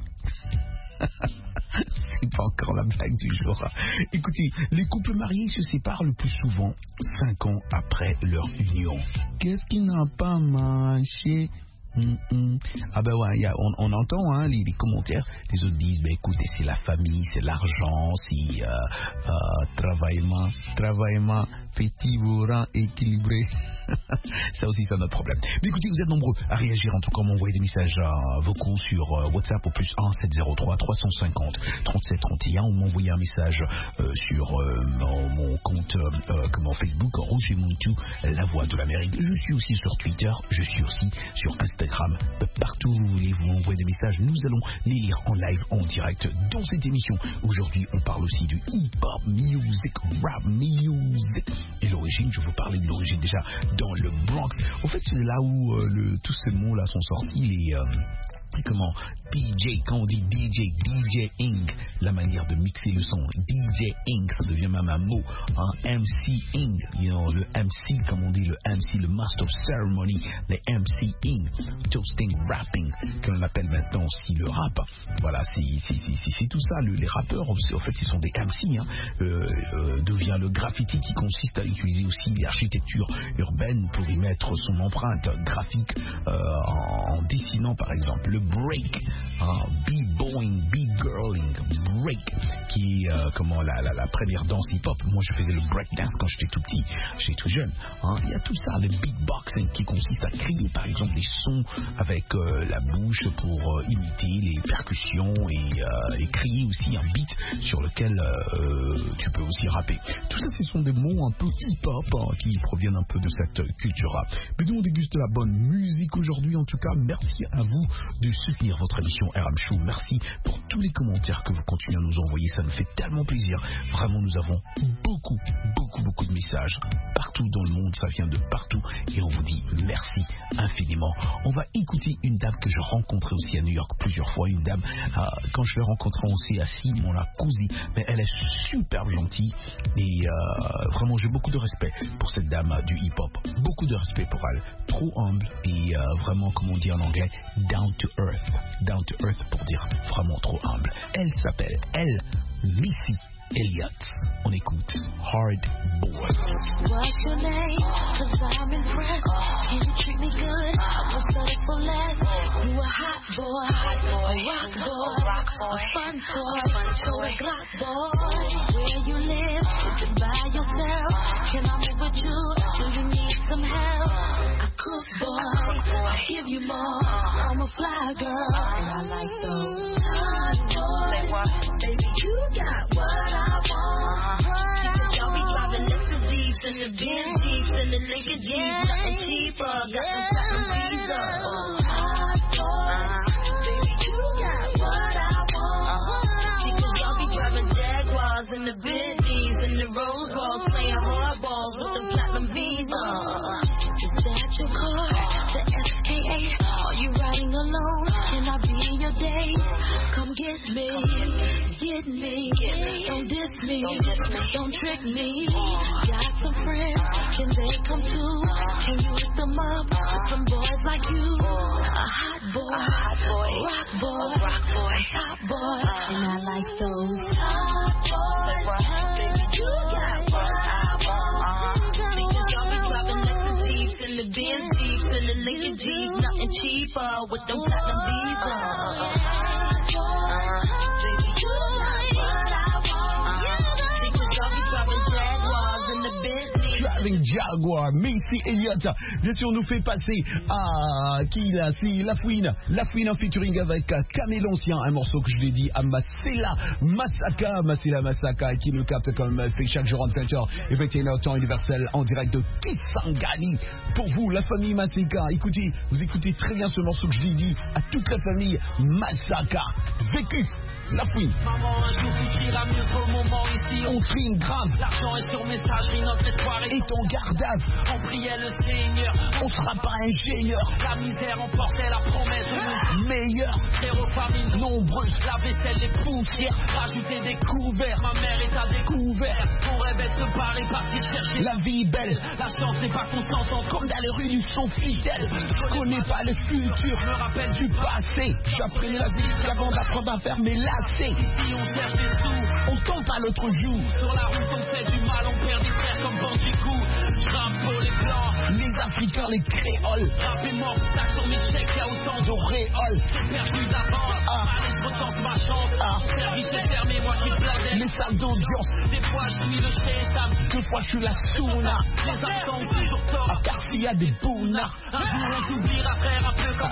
C'est pas encore la blague du jour. Écoutez, les couples mariés se séparent le plus souvent cinq ans après leur union. Qu'est-ce qui n'a pas marché? Mmh, mmh. Ah ben ouais, y a, on, on entend hein, les, les commentaires. Les autres disent, ben écoutez, c'est la famille, c'est l'argent, c'est euh, euh, travaillement, travaillement, petit bourrin équilibré. Ça aussi, c'est notre problème. Mais écoutez, vous êtes nombreux à réagir, en tout cas, m'envoyer des messages euh, vocaux sur euh, WhatsApp au plus un sept zéro trois trois cent cinquante trente-sept trente et un ou m'envoyer un message euh, sur euh, mon, mon compte euh, comment Facebook, Roger Montou, la voix de l'Amérique. Je suis aussi sur Twitter, je suis aussi sur Instagram. Partout où vous voulez, vous m'envoyez des messages. Nous allons les lire en live, en direct dans cette émission. Aujourd'hui, on parle aussi du hip-hop music, rap music. Et l'origine, je vous parlais de l'origine déjà dans le Bronx. En fait, c'est là où euh, le, tous ces mots-là sont sortis. Les, euh, comment D J, quand on dit D J, D J Ing, la manière de mixer le son. D J Ing, ça devient même un mot. Hein? M C Ing, you know, le M C, comme on dit, le M C, le Master of Ceremony, le M C Ing, toasting, rapping, que l'on appelle maintenant aussi le rap. Voilà, c'est tout ça. Le, les rappeurs, en fait, ils sont des M C. Hein? Euh, euh, devient le graffiti qui consiste à utiliser aussi l'architecture urbaine pour y mettre son empreinte graphique euh, en, en dessinant, par exemple, le break, hein, b-boying, b-girling, break, qui est euh, comment la, la, la première danse hip-hop. Moi, je faisais le break dance quand j'étais tout petit, j'étais tout jeune. Hein. Il y a tout ça, le beatboxing qui consiste à créer, par exemple, des sons avec euh, la bouche pour euh, imiter les percussions et, euh, et créer aussi un beat sur lequel euh, tu peux aussi rapper. Tout ça, ce sont des mots un peu hip-hop hein, qui proviennent un peu de cette culture rap. Mais nous, on déguste la bonne musique aujourd'hui. En tout cas, merci à vous de soutenir votre émission R M Show. Merci pour tous les commentaires que vous continuez à nous envoyer. Ça nous fait tellement plaisir. Vraiment, nous avons beaucoup, beaucoup, beaucoup de messages partout partout dans le monde, ça vient de partout et on vous dit merci infiniment. On va écouter une dame que je rencontrais aussi à New York plusieurs fois, une dame, euh, quand je l'ai rencontrée on s'est assis, on l'a cousie, mais elle est super gentille et euh, vraiment j'ai beaucoup de respect pour cette dame euh, du hip-hop, beaucoup de respect pour elle, trop humble et euh, vraiment, comme on dit en anglais, down to earth, down to earth pour dire vraiment trop humble. Elle s'appelle, elle, Missy Elliott. On écoute Hard Boy. What's your name? Cause I'm impressed. Can you treat me good? I was study for less. You a hot boy, a rock boy, a fun toy, so a Glock boy. Where you live? Is it by yourself? Can I move with you? Do you need some help? I cook boy, I give you more. I'm a fly girl, and I like those hot boys. Baby, you got what I want. Because y'all be driving Lexus Jeeps and the Benz Jeeps and the Lincoln Jeeps, nothing cheaper. Got the platinum visa. Hot boy, baby, you got what I want. Because y'all be driving Jaguars and the Bentleys and the Rolls Royce, playing hardballs with the platinum visa. Is that your car? The S K A? Are you riding alone? Can I be in your day? Come get me, get me, don't diss me, don't trick me. Got some friends, can they come too? Can you hook them up with some boys like you? A hot boy, rock boy, a top boy, and I like those hot boys. Baby, you got what I want. Because y'all be driving Lexus Jeeps and the Benz Jeeps and the Lincoln Jeeps, nothing cheaper with them platinum visas. Driving Jaguar, Missy Elliott. Bien sûr, on nous fait passer à qui là, c'est La Fouine. La Fouine en featuring avec Kamel Ancien, un morceau que je l'ai dit à Masela Masaka, Masela Masaka, qui nous capte comme fait chaque jour en vingt heures et vingt et une heures temps universel en direct de Kisangani. Pour vous, la famille Masaka, écoutez, vous écoutez très bien ce morceau que je l'ai dit à toute la famille Masaka. Vécu. La Fouine. Maman, un jour tout ira mieux qu'au moment ici. On trime grave. L'argent est sur messagerie, notre espoir est en garde à vue. On priait le Seigneur. On sera pas ingénieur. La misère emportait la promesse de meilleur. Frères aux familles nombreuses. La vaisselle, les poussières. Rajouter des couverts. Ma mère est à découvert. Mon rêve est de Paris, partir chercher la vie belle. La chance n'est pas constante. Comme dans les rues du son fidèle. Je connais pas le futur. Je me rappelle du passé. J'apprenais la vie avant d'apprendre à faire mes lacets. Ici on cherche des sous. On tombe pas l'autre jour. Sur la route on fait du mal. On perd des frères comme Bandicoot. Je rappe pour les blancs. Les Africains, les créoles. Rappelez-moi pour ça sur mes chèques. Y'a autant d'auréoles. J'ai perdu d'avance. Ah. Allez je retente ma chance. Ah. Mon service est fermé. Moi qui bladais. Les salles d'audience. Des fois je suis le chétan. Deux fois je suis la souna. Les absents ont toujours tort. Car s'il y a des bounas. Un jour on t'oubliera frère. Un peu comme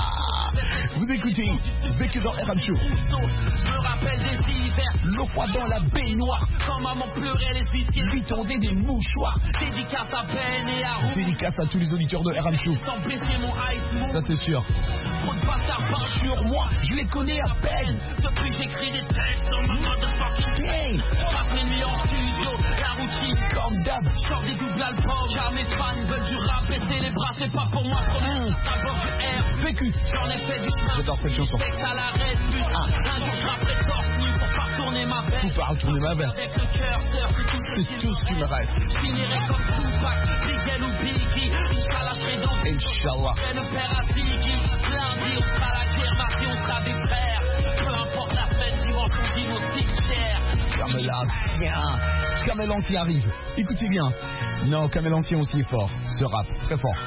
ça. Vous écoutez Vécu dans R M Show. Je me rappelle des hivers. L'eau froide dans la baignoire. Quand maman pleurait les huissiers. Lui tendait des mouchoirs. Dédicace à Ben et à Roux. Dédicace à tous les auditeurs de R M Show. Sans baisser mon ice move. Ça c'est sûr. Trop de bastards parlent sur moi. Je les connais à peine. Depuis j'écris des textes sur ma motherfucking game. Je passe mes nuits en studio. La routine comme d'hab. J'sors des doubles albums. Car mes fans veulent du rap. Baisser les bras c'est pas pour moi. Mmh. D'abord du R. Vécu. J'en ai fait du chemin. J'adore cette chanson. À la Red Bull. Ah. Un jour je rapperai torse nu pour pas retourner ma veste. Pour pas retourner ma veste. Avec le cœur sœur, c'est tout ce qui me reste. Je finirai comme Tupac, Bigel ou Biggie. Inch'Allah je serai dans Inch'Allah. Je le père à Ziggy. Lundi on sera la guerre, mardi on sera des frères. Peu importe la fête, dimanche on dit nos cimetières. Kamel Ancien. Kamel Ancien arrive. Écoutez bien. Non, Kamel Ancien aussi est fort. Ce rap, très fort.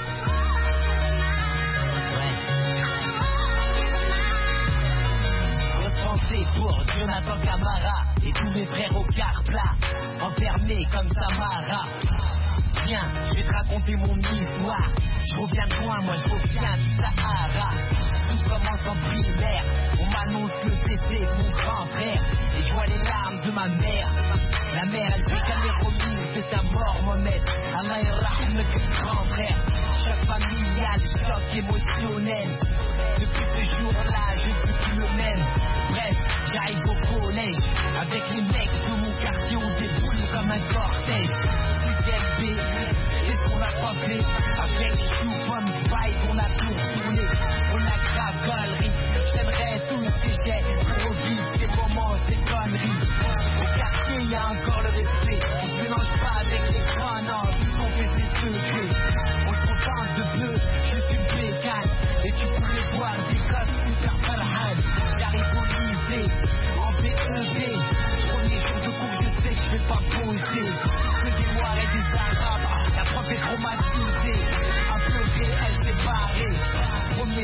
Pour Jonathan Camara et tous mes frères au car plat, enfermés comme Samara. Viens, je vais te raconter mon histoire. Je reviens de loin, moi je reviens du Sahara. Tout commence en primaire. On m'annonce le décès de mon grand frère. Et je vois les larmes de ma mère. La mère, elle fait qu'elle est remise de ta mort, Mohamed. Allah yarham que grand frère. Chaque familial, choc émotionnel. Depuis ce jour-là, je suis plus le même. Bref, j'arrive au collège. Avec les mecs de mon quartier, on déboule comme un cortège. U D M B,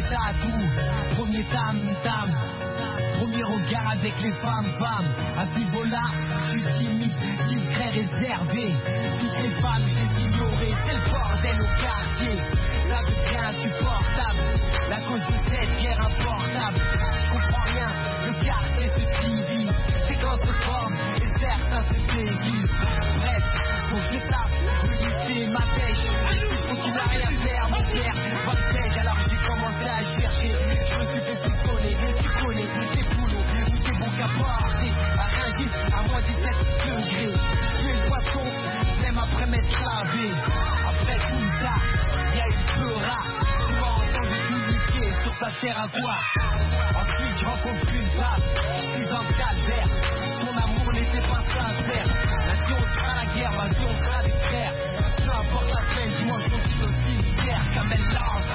tatou, premier tam-tam, premier regard avec les femmes, femmes. À ce niveau-là, je suis timide, discret, réservé. Toutes les femmes, je les ignorais, c'est le bordel au quartier. Là, devient insupportable, la cause de cette guerre importable. Je comprends rien, le quartier se divise, c'est quand se forme et certains se séduisent. Bref, faut que je tape, le lycée, ma pêche. Je continue à rien faire, mon père, pas de pêche. Alors j'ai commencé à chercher, je me suis fait pistoler, tu connais, tes boulots, ou tes bons qu'à porter. À Rungis, à moins dix-sept degrés. Tu es le poisson, même après m'être lavé. Après tout ça, y'a une pleura. Tu m'as entendu tout niquer, sur ça sert à quoi? Ensuite, je rencontre une femme, je suis dans le calvaire. Ton amour n'était pas sincère. Là, si on sera à la guerre, vas-y, on sera des frères. Peu importe la peine, dimanche, je continue au cimetière, comme elle lance.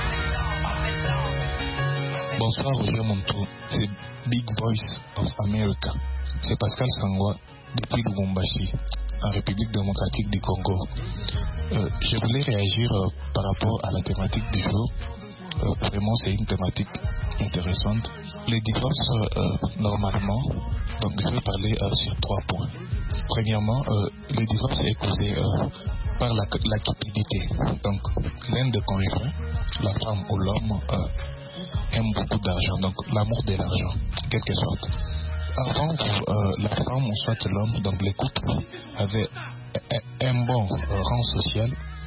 Bonsoir Roger Montou, c'est Big Voice of America. C'est Pascal Sangwa depuis Lubumbashi, en République démocratique du Congo. Euh, je voulais réagir euh, par rapport à la thématique du jour. Euh, vraiment, c'est une thématique intéressante. Les divorces, euh, normalement, donc je vais parler euh, sur trois points. Premièrement, euh, le divorce est causé euh, par la, la cupidité. Donc, l'un des conjoints, la femme ou l'homme, euh, aime beaucoup d'argent, donc l'amour de l'argent, en quelque sorte. Avant, euh, la femme ou soit l'homme, donc les couples, avaient un, un bon euh, rang social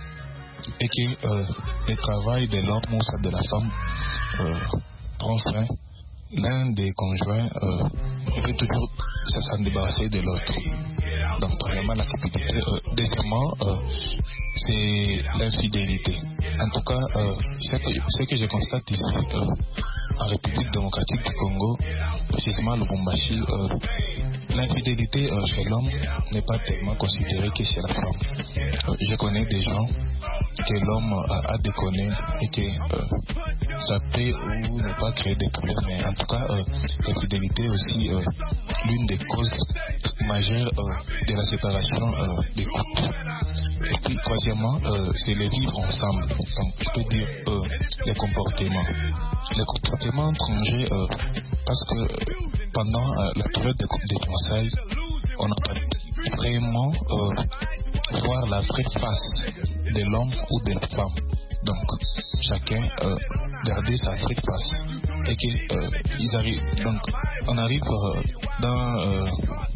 et que euh, le travail de l'homme ou soit de la femme euh, prend fin. L'un des conjoints euh, veut toujours s'en débarrasser de l'autre. Donc, premièrement, la cupidité. Euh, deuxièmement, euh, c'est l'infidélité. En tout cas, euh, ce, que, ce que je constate ici, euh, en République démocratique du Congo, précisément à Lubumbashi, euh, l'infidélité euh, chez l'homme n'est pas tellement considérée que chez la femme. Euh, je connais des gens que l'homme a, a déconné et que euh, ça peut ou ne pas créer des problèmes. Mais en tout cas, euh, l'infidélité est aussi euh, l'une des causes majeures euh, de la séparation euh, des couples. Et puis, troisièmement, euh, c'est le vivre ensemble. Donc, je peux dire euh, les comportements. Les comportements étrangers, euh, parce que euh, pendant euh, la période des de fiançailles, on n'a pas vraiment euh, voir la vraie face de l'homme ou de la femme. Donc, chacun euh, garder sa vraie face. Et qu'ils euh, arrivent. Donc, on arrive euh, dans euh,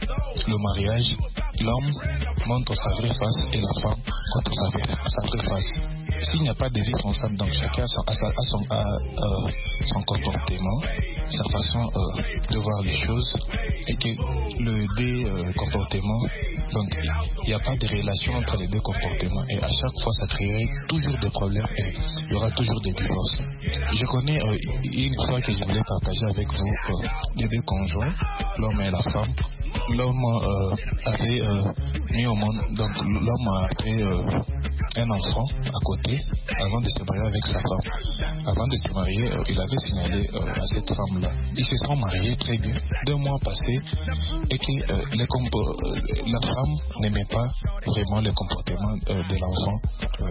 le mariage, l'homme montre sa vraie face et la femme montre sa vraie, sa vraie face. S'il n'y a pas de vivre ensemble, donc chacun a son, a sa, a son, a, euh, son comportement, sa façon euh, de voir les choses, et que le deux euh, comportements, donc il n'y a pas de relation entre les deux comportements, et à chaque fois ça créerait toujours des problèmes et il y aura toujours des divorces. Je connais euh, une fois que je voulais partager avec vous euh, les deux conjoints, l'homme et la femme. L'homme euh, avait euh, mis au monde, donc l'homme avait euh, un enfant à côté avant de se marier avec sa femme. Avant de se marier, euh, il avait signalé euh, à cette femme-là. Ils se sont mariés très bien. Deux mois passés et que euh, les euh, la femme n'aimait pas vraiment le comportement euh, de l'enfant, euh,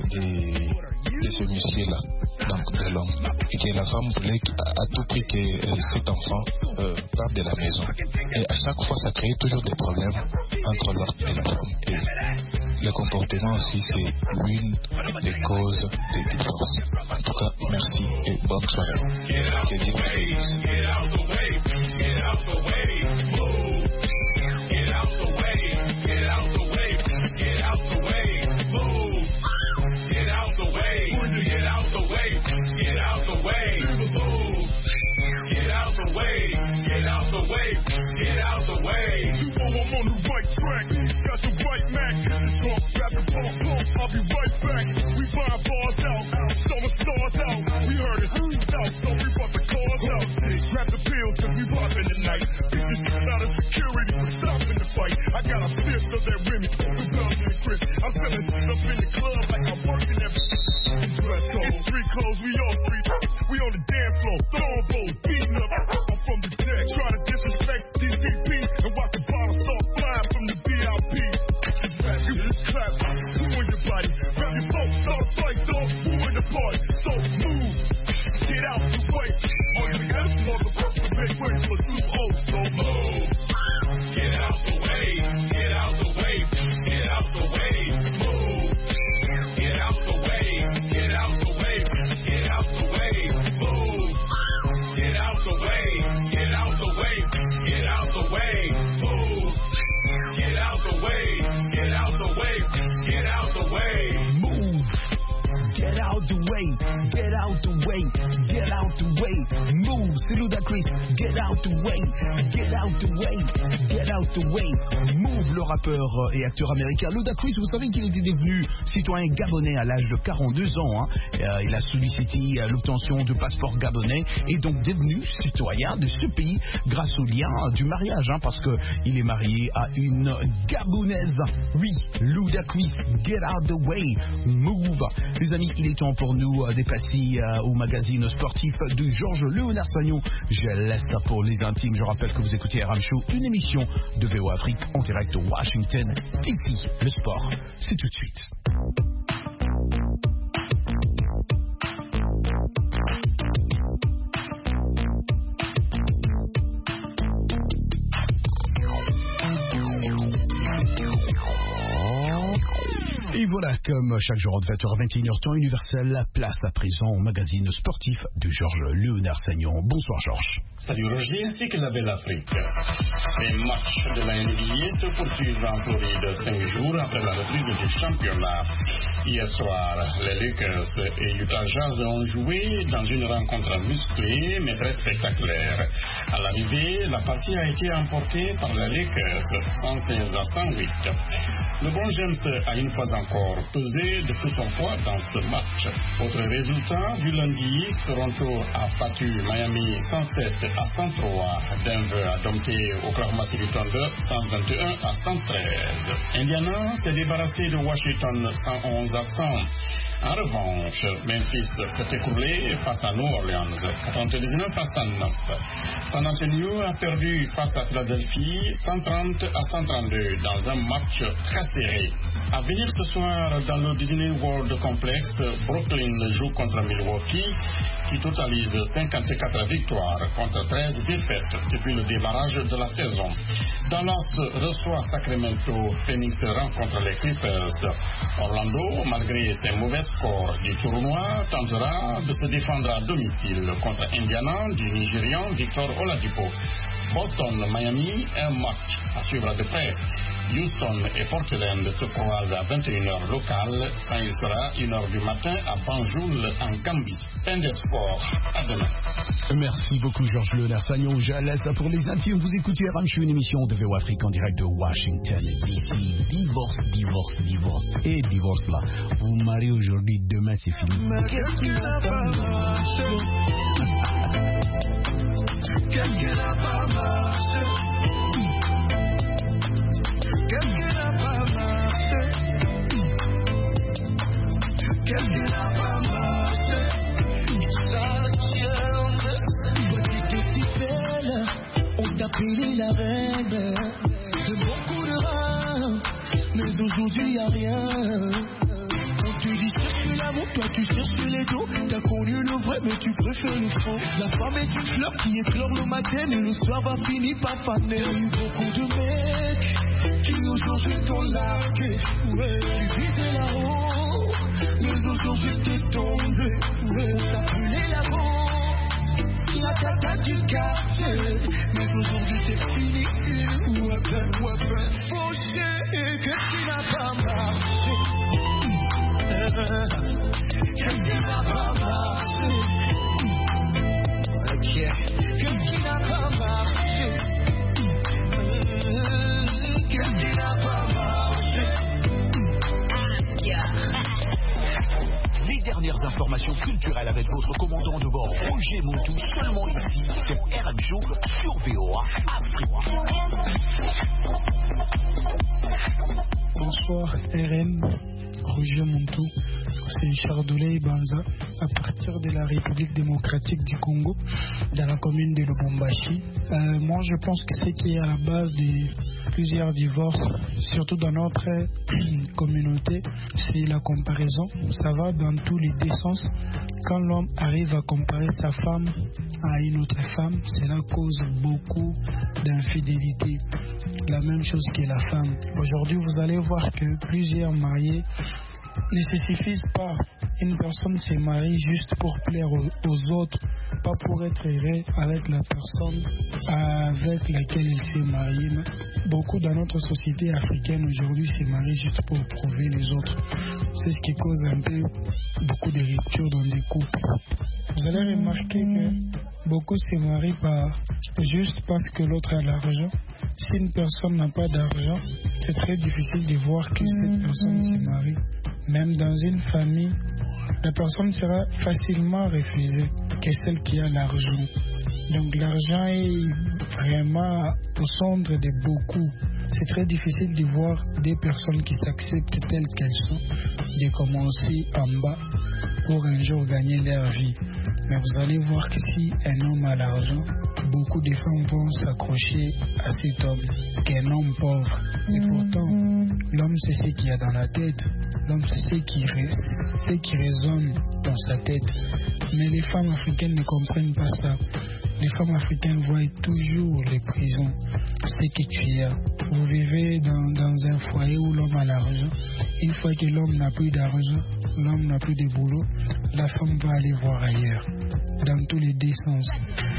de, de ce monsieur-là, donc de l'homme. Et que la femme voulait à, à tout prix que euh, cet enfant euh, parte de la maison. Et à chaque fois, ça créait toujours des problèmes entre l'homme et la femme. Et le comportement aussi, c'est l'une des causes des divorces. En tout cas, merci et bonne soirée. Que Dieu vous bénisse. Got the right Mac, talk, grab the pump, pump, I'll be right back. We buying bars out, summer stars out. We heard it out, so we brought the cars out. Grab the pills, cause we rockin' tonight. Beat the shit out of security for stopping the fight. I got a fifth of that Remy, the Belgian and Chris. I'm selling shit up in the club like I'm working every dress code. It's street clothes, we all street. We on the dance floor, throwing bowls, beating up. I'm from the deck, trying to disrespect D C P and watch the bottle start flying from the V I P. You just clap, you and your body, grab your phone, start a fight, dog. way, get out the way, get out the way, move, c'est Ludacris, get out the way, get out the way, get out the way, move, le rappeur et acteur américain Ludacris, vous savez qu'il était devenu citoyen gabonais à l'âge de quarante-deux ans, hein. euh, il a sollicité euh, l'obtention de passeport gabonais et donc devenu citoyen de ce pays grâce au lien du mariage, hein, parce qu'il est marié à une gabonaise. Oui, Ludacris, get out the way, move. Les amis, il est temps pour nous euh, dépasser euh, au magazine sportif de Georges Léonard Sagnon. Je laisse ça pour les intimes. Je rappelle que vous écoutez R M Show, une émission de V O Afrique en direct de Washington D C. Le sport, c'est tout de suite. Et voilà, comme chaque jour de vingt heures à vingt et une heures temps universel, place à présent au magazine sportif de Georges Léonard Sagnon. Bonsoir Georges. Salut Roger, ainsi que la belle Afrique. Les matchs de la N B A se poursuivent en Floride cinq jours après la reprise du championnat. Hier soir, les Lakers et Utah Jazz ont joué dans une rencontre musclée mais très spectaculaire. À l'arrivée, la partie a été emportée par les Lakers cent seize à cent huit. LeBron James a une fois encore pesé de tout son poids dans ce match. Autre résultat du lundi, Toronto a battu Miami cent sept à cent trois. Denver a dompté Oklahoma City Thunder cent vingt et un à cent treize. Indiana s'est débarrassé de Washington cent onze à cent. En revanche, Memphis s'est écroulé face à New Orleans quatre-vingt-dix-neuf à cent neuf. San Antonio a perdu face à Philadelphie cent trente à cent trente-deux dans un match très serré. À venir ce soir dans le Disney World Complex, Brooklyn joue contre Milwaukee qui totalise cinquante-quatre victoires contre treize défaites depuis le démarrage de la saison. Dallas reçoit Sacramento, Phoenix rencontre les Clippers. Orlando, malgré ses mauvais scores du tournoi, tentera de se défendre à domicile contre Indiana du Nigérian Victor Oladipo. Boston, Miami, un match à suivre de près. Houston et Portland se croisent à vingt et une heures locales quand il sera une heure du matin à Banjul en Gambie. Fin des sports. À demain. Merci beaucoup Georges Léonard Sagnon. Je laisse ça pour les intimes. Vous écoutez R M Show, une émission de V O Afrique en direct de Washington D C. Divorce, divorce, divorce. Et divorce là. Vous mariez aujourd'hui, demain c'est fini. Mais qu'est-ce qui n'a pas marché? Qu'est-ce qui n'a pas marché? Qu'est-ce qui n'a pas marché? Qu'est-ce qui n'a pas marché? Ça tient. Toi t'étais si belle, on t'appelait la reine. De beaucoup de reins, mais aujourd'hui y'a rien. Tu dis chercher l'amour, toi tu cherches les dos. T'as connu le vrai mais tu préfères le faux. La femme est une fleur qui éclore le matin et le soir va finir par faner. Il y a eu beaucoup de mecs qui aujourd'hui t'ont largué. Ouais, tu visais là-haut, mais aujourd'hui t'es tombé. Ouais, on t'a brûlé la peau, la tata du quartier. Mais aujourd'hui t'es fini. Ouais ben, ouais ben, fauché. Qu'est-ce qui n'a pas marché? Qu'est-ce qui n'a pas marché? Qu'est-ce qui n'a pas marché? Qu'est-ce qui n'a pas marché? Les dernières informations culturelles avec votre commandant de bord Roger Montou, seulement ici, c'est R M Show sur V O A Afrique. Bonsoir R M. Roger Montou, c'est Chardoulet Banza, à partir de la République démocratique du Congo, dans la commune de Lubumbashi. Euh, moi, je pense que ce qui est à la base de plusieurs divorces, surtout dans notre communauté, c'est la comparaison. Ça va dans tous les deux sens. Quand l'homme arrive à comparer sa femme à une autre femme, cela cause beaucoup d'infidélité. La même chose que la femme. Aujourd'hui, vous allez voir que plusieurs mariés ne se suffisent pas. Une personne se marie juste pour plaire aux, aux autres, pas pour être heureux avec la personne avec laquelle il s'est marié. Mais beaucoup dans notre société africaine aujourd'hui se marient juste pour prouver les autres. C'est ce qui cause un peu beaucoup de ruptures dans des couples. Vous allez remarquer que beaucoup se marient pas juste parce que l'autre a l'argent. Si une personne n'a pas d'argent, c'est très difficile de voir que cette personne se marie. Même dans une famille, la personne sera facilement refusée que celle qui a l'argent. Donc l'argent est vraiment au centre de beaucoup. C'est très difficile de voir des personnes qui s'acceptent telles qu'elles sont, de commencer en bas pour un jour gagner leur vie. Mais vous allez voir que si un homme a l'argent, beaucoup de femmes vont s'accrocher à cet homme qu'un homme pauvre. Et pourtant, l'homme c'est ce qu'il y a dans la tête. L'homme c'est ce qui reste, ce qui résonne dans sa tête. Mais les femmes africaines ne comprennent pas ça. Les femmes africaines voient toujours les prisons, ce que tu as. Vous vivez dans, dans un foyer où l'homme a l'argent. Une fois que l'homme n'a plus d'argent, l'homme n'a plus de boulot, la femme va aller voir ailleurs, dans tous les deux sens.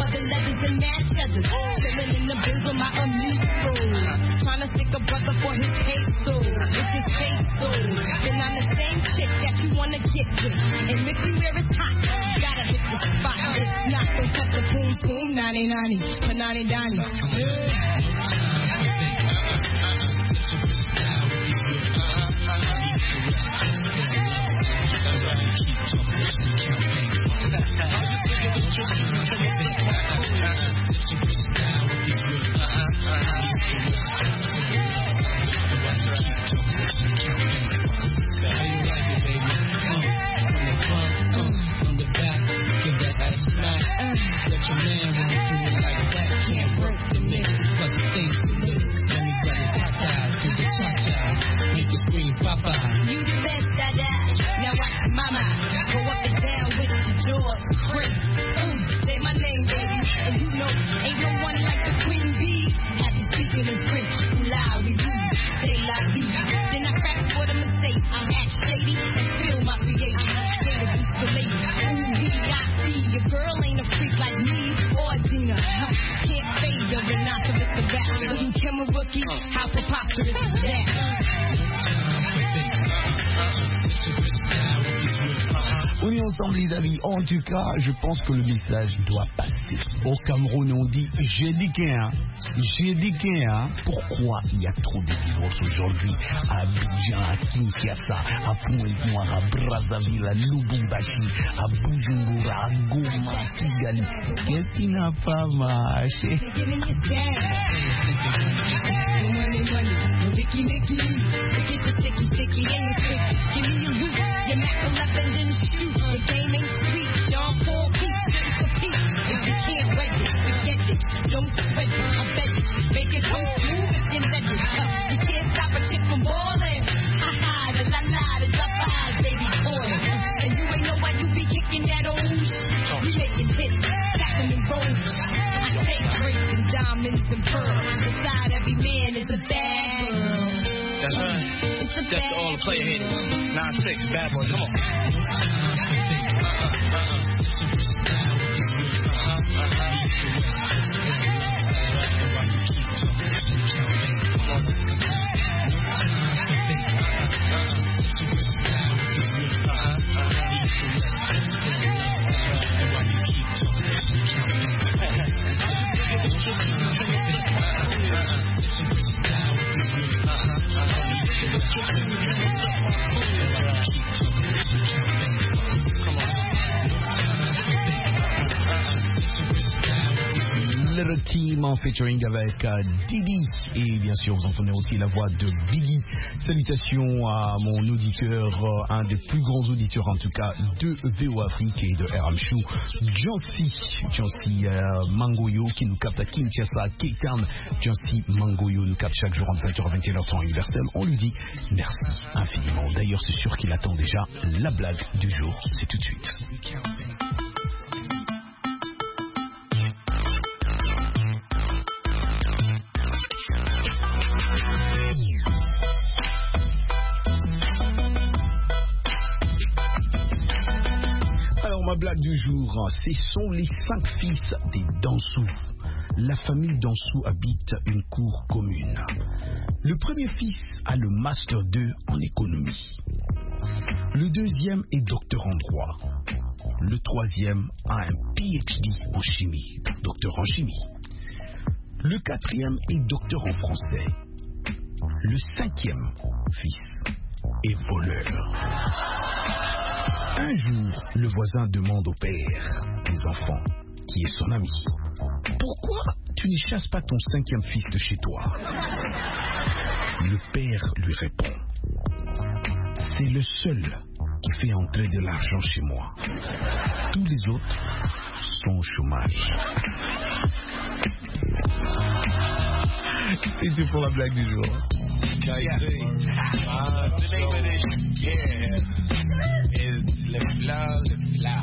Nanny, nanny, panani, nanny. You the best, Dada. Now watch mama go up and down with the George Prince. Mm, say my name, baby, and you know ain't no one like the Queen Bee. Have you speaking in French? Oula, we do. Say la vie. Then I crack for the mistake. Act shady and feel my creation. Get a boost for lady. Ooh, V I C. Your girl ain't a freak like me or Dina. Huh. Can't fade the monotonous of rap. Little Kim a rookie. How preposterous is that? On est ensemble les amis, en tout cas je pense que le message doit passer. Au Cameroun on dit j'ai dit qu'un, j'ai dit qu'un. Pourquoi il y a trop de divorces aujourd'hui à Abidjan, à Kinshasa, à Pointe-Noire, à Brazzaville, à Lubumbashi, à Bujumbura, à Goma, à Kigali? Qu'est-ce qui n'a pas marché? Your Mac eleven didn't shoot. The game ain't sweet. John Paul Peach didn't compete. If you can't wet it, forget it. Don't sweat it, I bet it. Make it come smooth if you let it. Uh, you can't stop a chick from balling. Ha ha, the la la, the drop eyes, baby calling. And you ain't know why you be kicking that old. We making hits, stacking and rolls. I say bricks and diamonds and pearls. Beside every man is a bag. That's right. That's all the player haters. nine six, bad boy, come on. Little Team en featuring avec euh, Didi et bien sûr vous entendez aussi la voix de Biggie. Salutations à mon auditeur, euh, un des plus grands auditeurs en tout cas de V O Afrique et de R M Show, Jancy, Jancy euh, Mangoyo qui nous capte à Kinshasa, Cape Town. Jancy Mangoyo nous capte chaque jour en vingt heures vingt et une heures temps universel. On lui dit merci infiniment. D'ailleurs c'est sûr qu'il attend déjà la blague du jour. C'est tout de suite. ma blague du jour, ce sont les cinq fils des Dansou. La famille Dansou habite une cour commune. Le premier fils a le Master deux en économie. Le deuxième est docteur en droit. Le troisième a un P H D en chimie, docteur en chimie. Le quatrième est docteur en français. Le cinquième fils est voleur. Un jour, le voisin demande au père des enfants, qui est son ami, « Pourquoi tu ne chasses pas ton cinquième fils de chez toi ?» Le père lui répond, « C'est le seul qui fait entrer de l'argent chez moi. Tous les autres sont au chômage. » Et c'est pour la blague du jour. Yeah. Uh, the name of this, yeah, is Le Fleur, Le Fleur.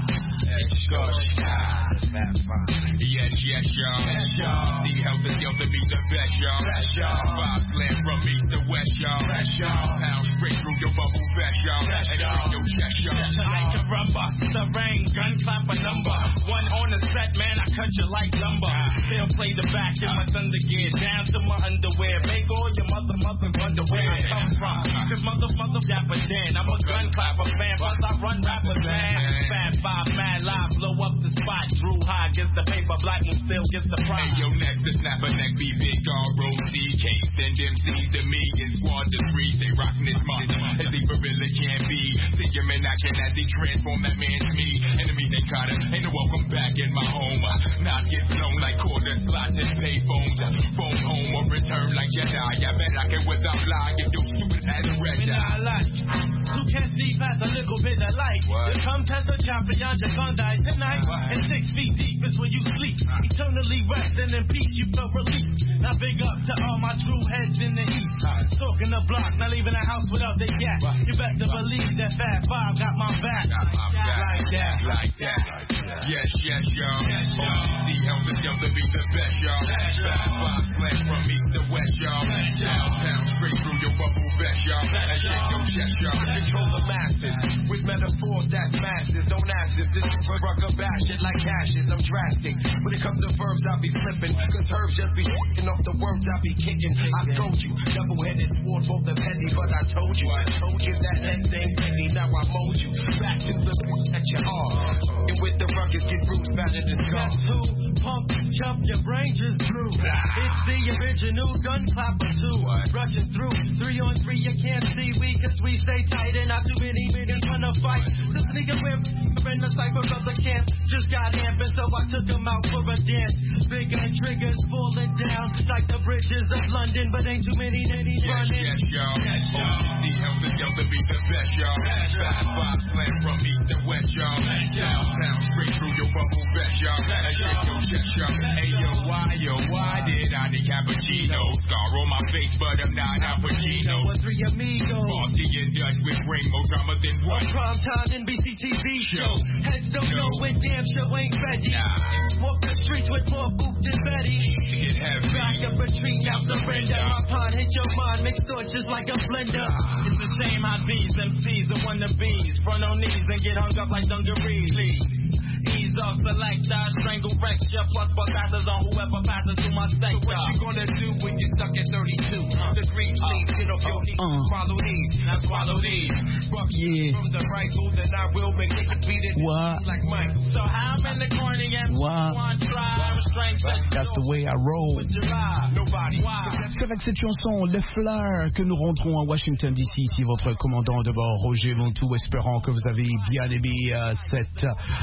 Yes, yes, y'all. Yes, y'all. The health is young to be the best, y'all. Best, y'all. Five slam from east to west, y'all. Best, y'all. Pound straight through your bubble vest, y'all. Best, y'all. Your chest, y'all. Like a rubber, the rain, gun clap a number. One on the set, man, I cut you like lumber. Still play the back in my thunder gear, down to my underwear. Make all your mother, mother wonder where I come from. Cause mother, mother, dapper Dan. I'm a gun clapper fan, plus I run rappers, man. Fat five, mad live, blow up the spot. Drew high, gets the paper, black moon still gets the prize. Hey, yo, next to snap a neck, be big R O C K. Send M Cs to me in squad to three. They rockin' his mouth, as he really can be. See him in action as he transform that man's me. Enemy they caught him, ain't no welcome back in my home. Not get blown like quarter slots and pay phones. Phone home or return like Jedi. I bet I can without lie, get you stupid as a red eye. Who can't see past a little bit of light? You come past the champion, you're gonna die tonight. What? And six feet deep is where you sleep. Eternally resting in peace, you feel relief. Now big up to all my true heads in the east. Stalking the block, not leaving the house without the gas. You better believe that Fat Five got my back. Got my back. Like that. Like that. Yes, yes, y'all. Yes, y'all. The health is young to be the best, y'all. Fat Five slam from east to west, y'all. Downtown straight through your bubble vest, y'all. And shake your chest, y'all. Control the masses with metaphors that's massive. Don't ask if this is for rucker bash it like ashes. I'm drastic. When it comes to verbs, I'll be flipping. Cause herbs just be hitting off the words I'll be kicking. I told you, double-headed sword for the penny, but I told you, I told you that next name penny. Now I mold you back to the that you are. And with the ruckus, get roots battered and skull. Who pump, chump, your brain just drew. It's the original gun clapper too. Rushing through, three on three, you can't see we, cause we stay tight and not too many minutes wanna fight. This nigga with in the cypher of the camp just got amping, so I took him out for a dance. Big gun triggers falling down like the bridges of London, but ain't too many nitties yes, running. Yes, y'all. Yes, y'all. The health is young to be the best, y'all. Fat Five slam from east to west, y'all. Downtown straight through your bubble vest, y'all. And shake your chest, y'all. Hey, yo, why, yo, why did I need cappuccino? Scar on my face, but I'm not Al Pacino. One three amigos. Bossy and Dutch with brain more drama than what? Prime time N B C T V show. Heads don't know when damn show ain't ready. Nah. Walk the streets with more boot than Betty. Get heavy. Back up retreat, now surrender. My pond hit your mind, mix thoughts just like a blender. Nah. It's the same I B's, M Cs, the wannabes. Front on knees and get hung up like dungarees. Please. Ease off, select, I strangle, wreck, your plus passes on whoever passes through my sector. So what you gonna do when you're stuck at thirty-two? Uh, Degrees, please, get off your knees, uh, swallow these, now swallow these. Rough yeah. From the rifle, then I will make it beat it like Mike. So how I'm in the corner and one try, strength, that's the way I roll. Nobody. C'est avec cette chanson, Le Fleur, que nous rentrons à Washington D C. Ici votre commandant de bord, Roger Montou, espérant que vous avez bien aimé euh, cette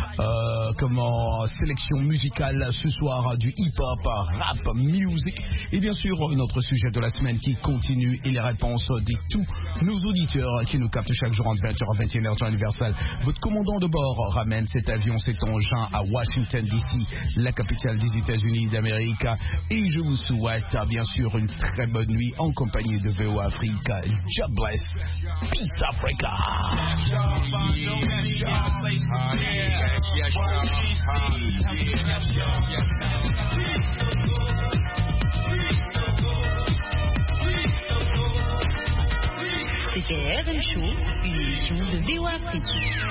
euh, comment, sélection musicale ce soir du hip-hop, rap, music. Et bien sûr, notre sujet de la semaine qui continue et les réponses de tous nos auditeurs qui nous captent chaque jour entre vingt heures et vingt et une heures temps universel. Votre commandant de bord ramène cet avion, cet engin à Washington D C, la capitale des États-Unis d'Amérique. Et je vous souhaite bien sûr une très bonne nuit en compagnie de V O Africa. God bless. Peace Africa.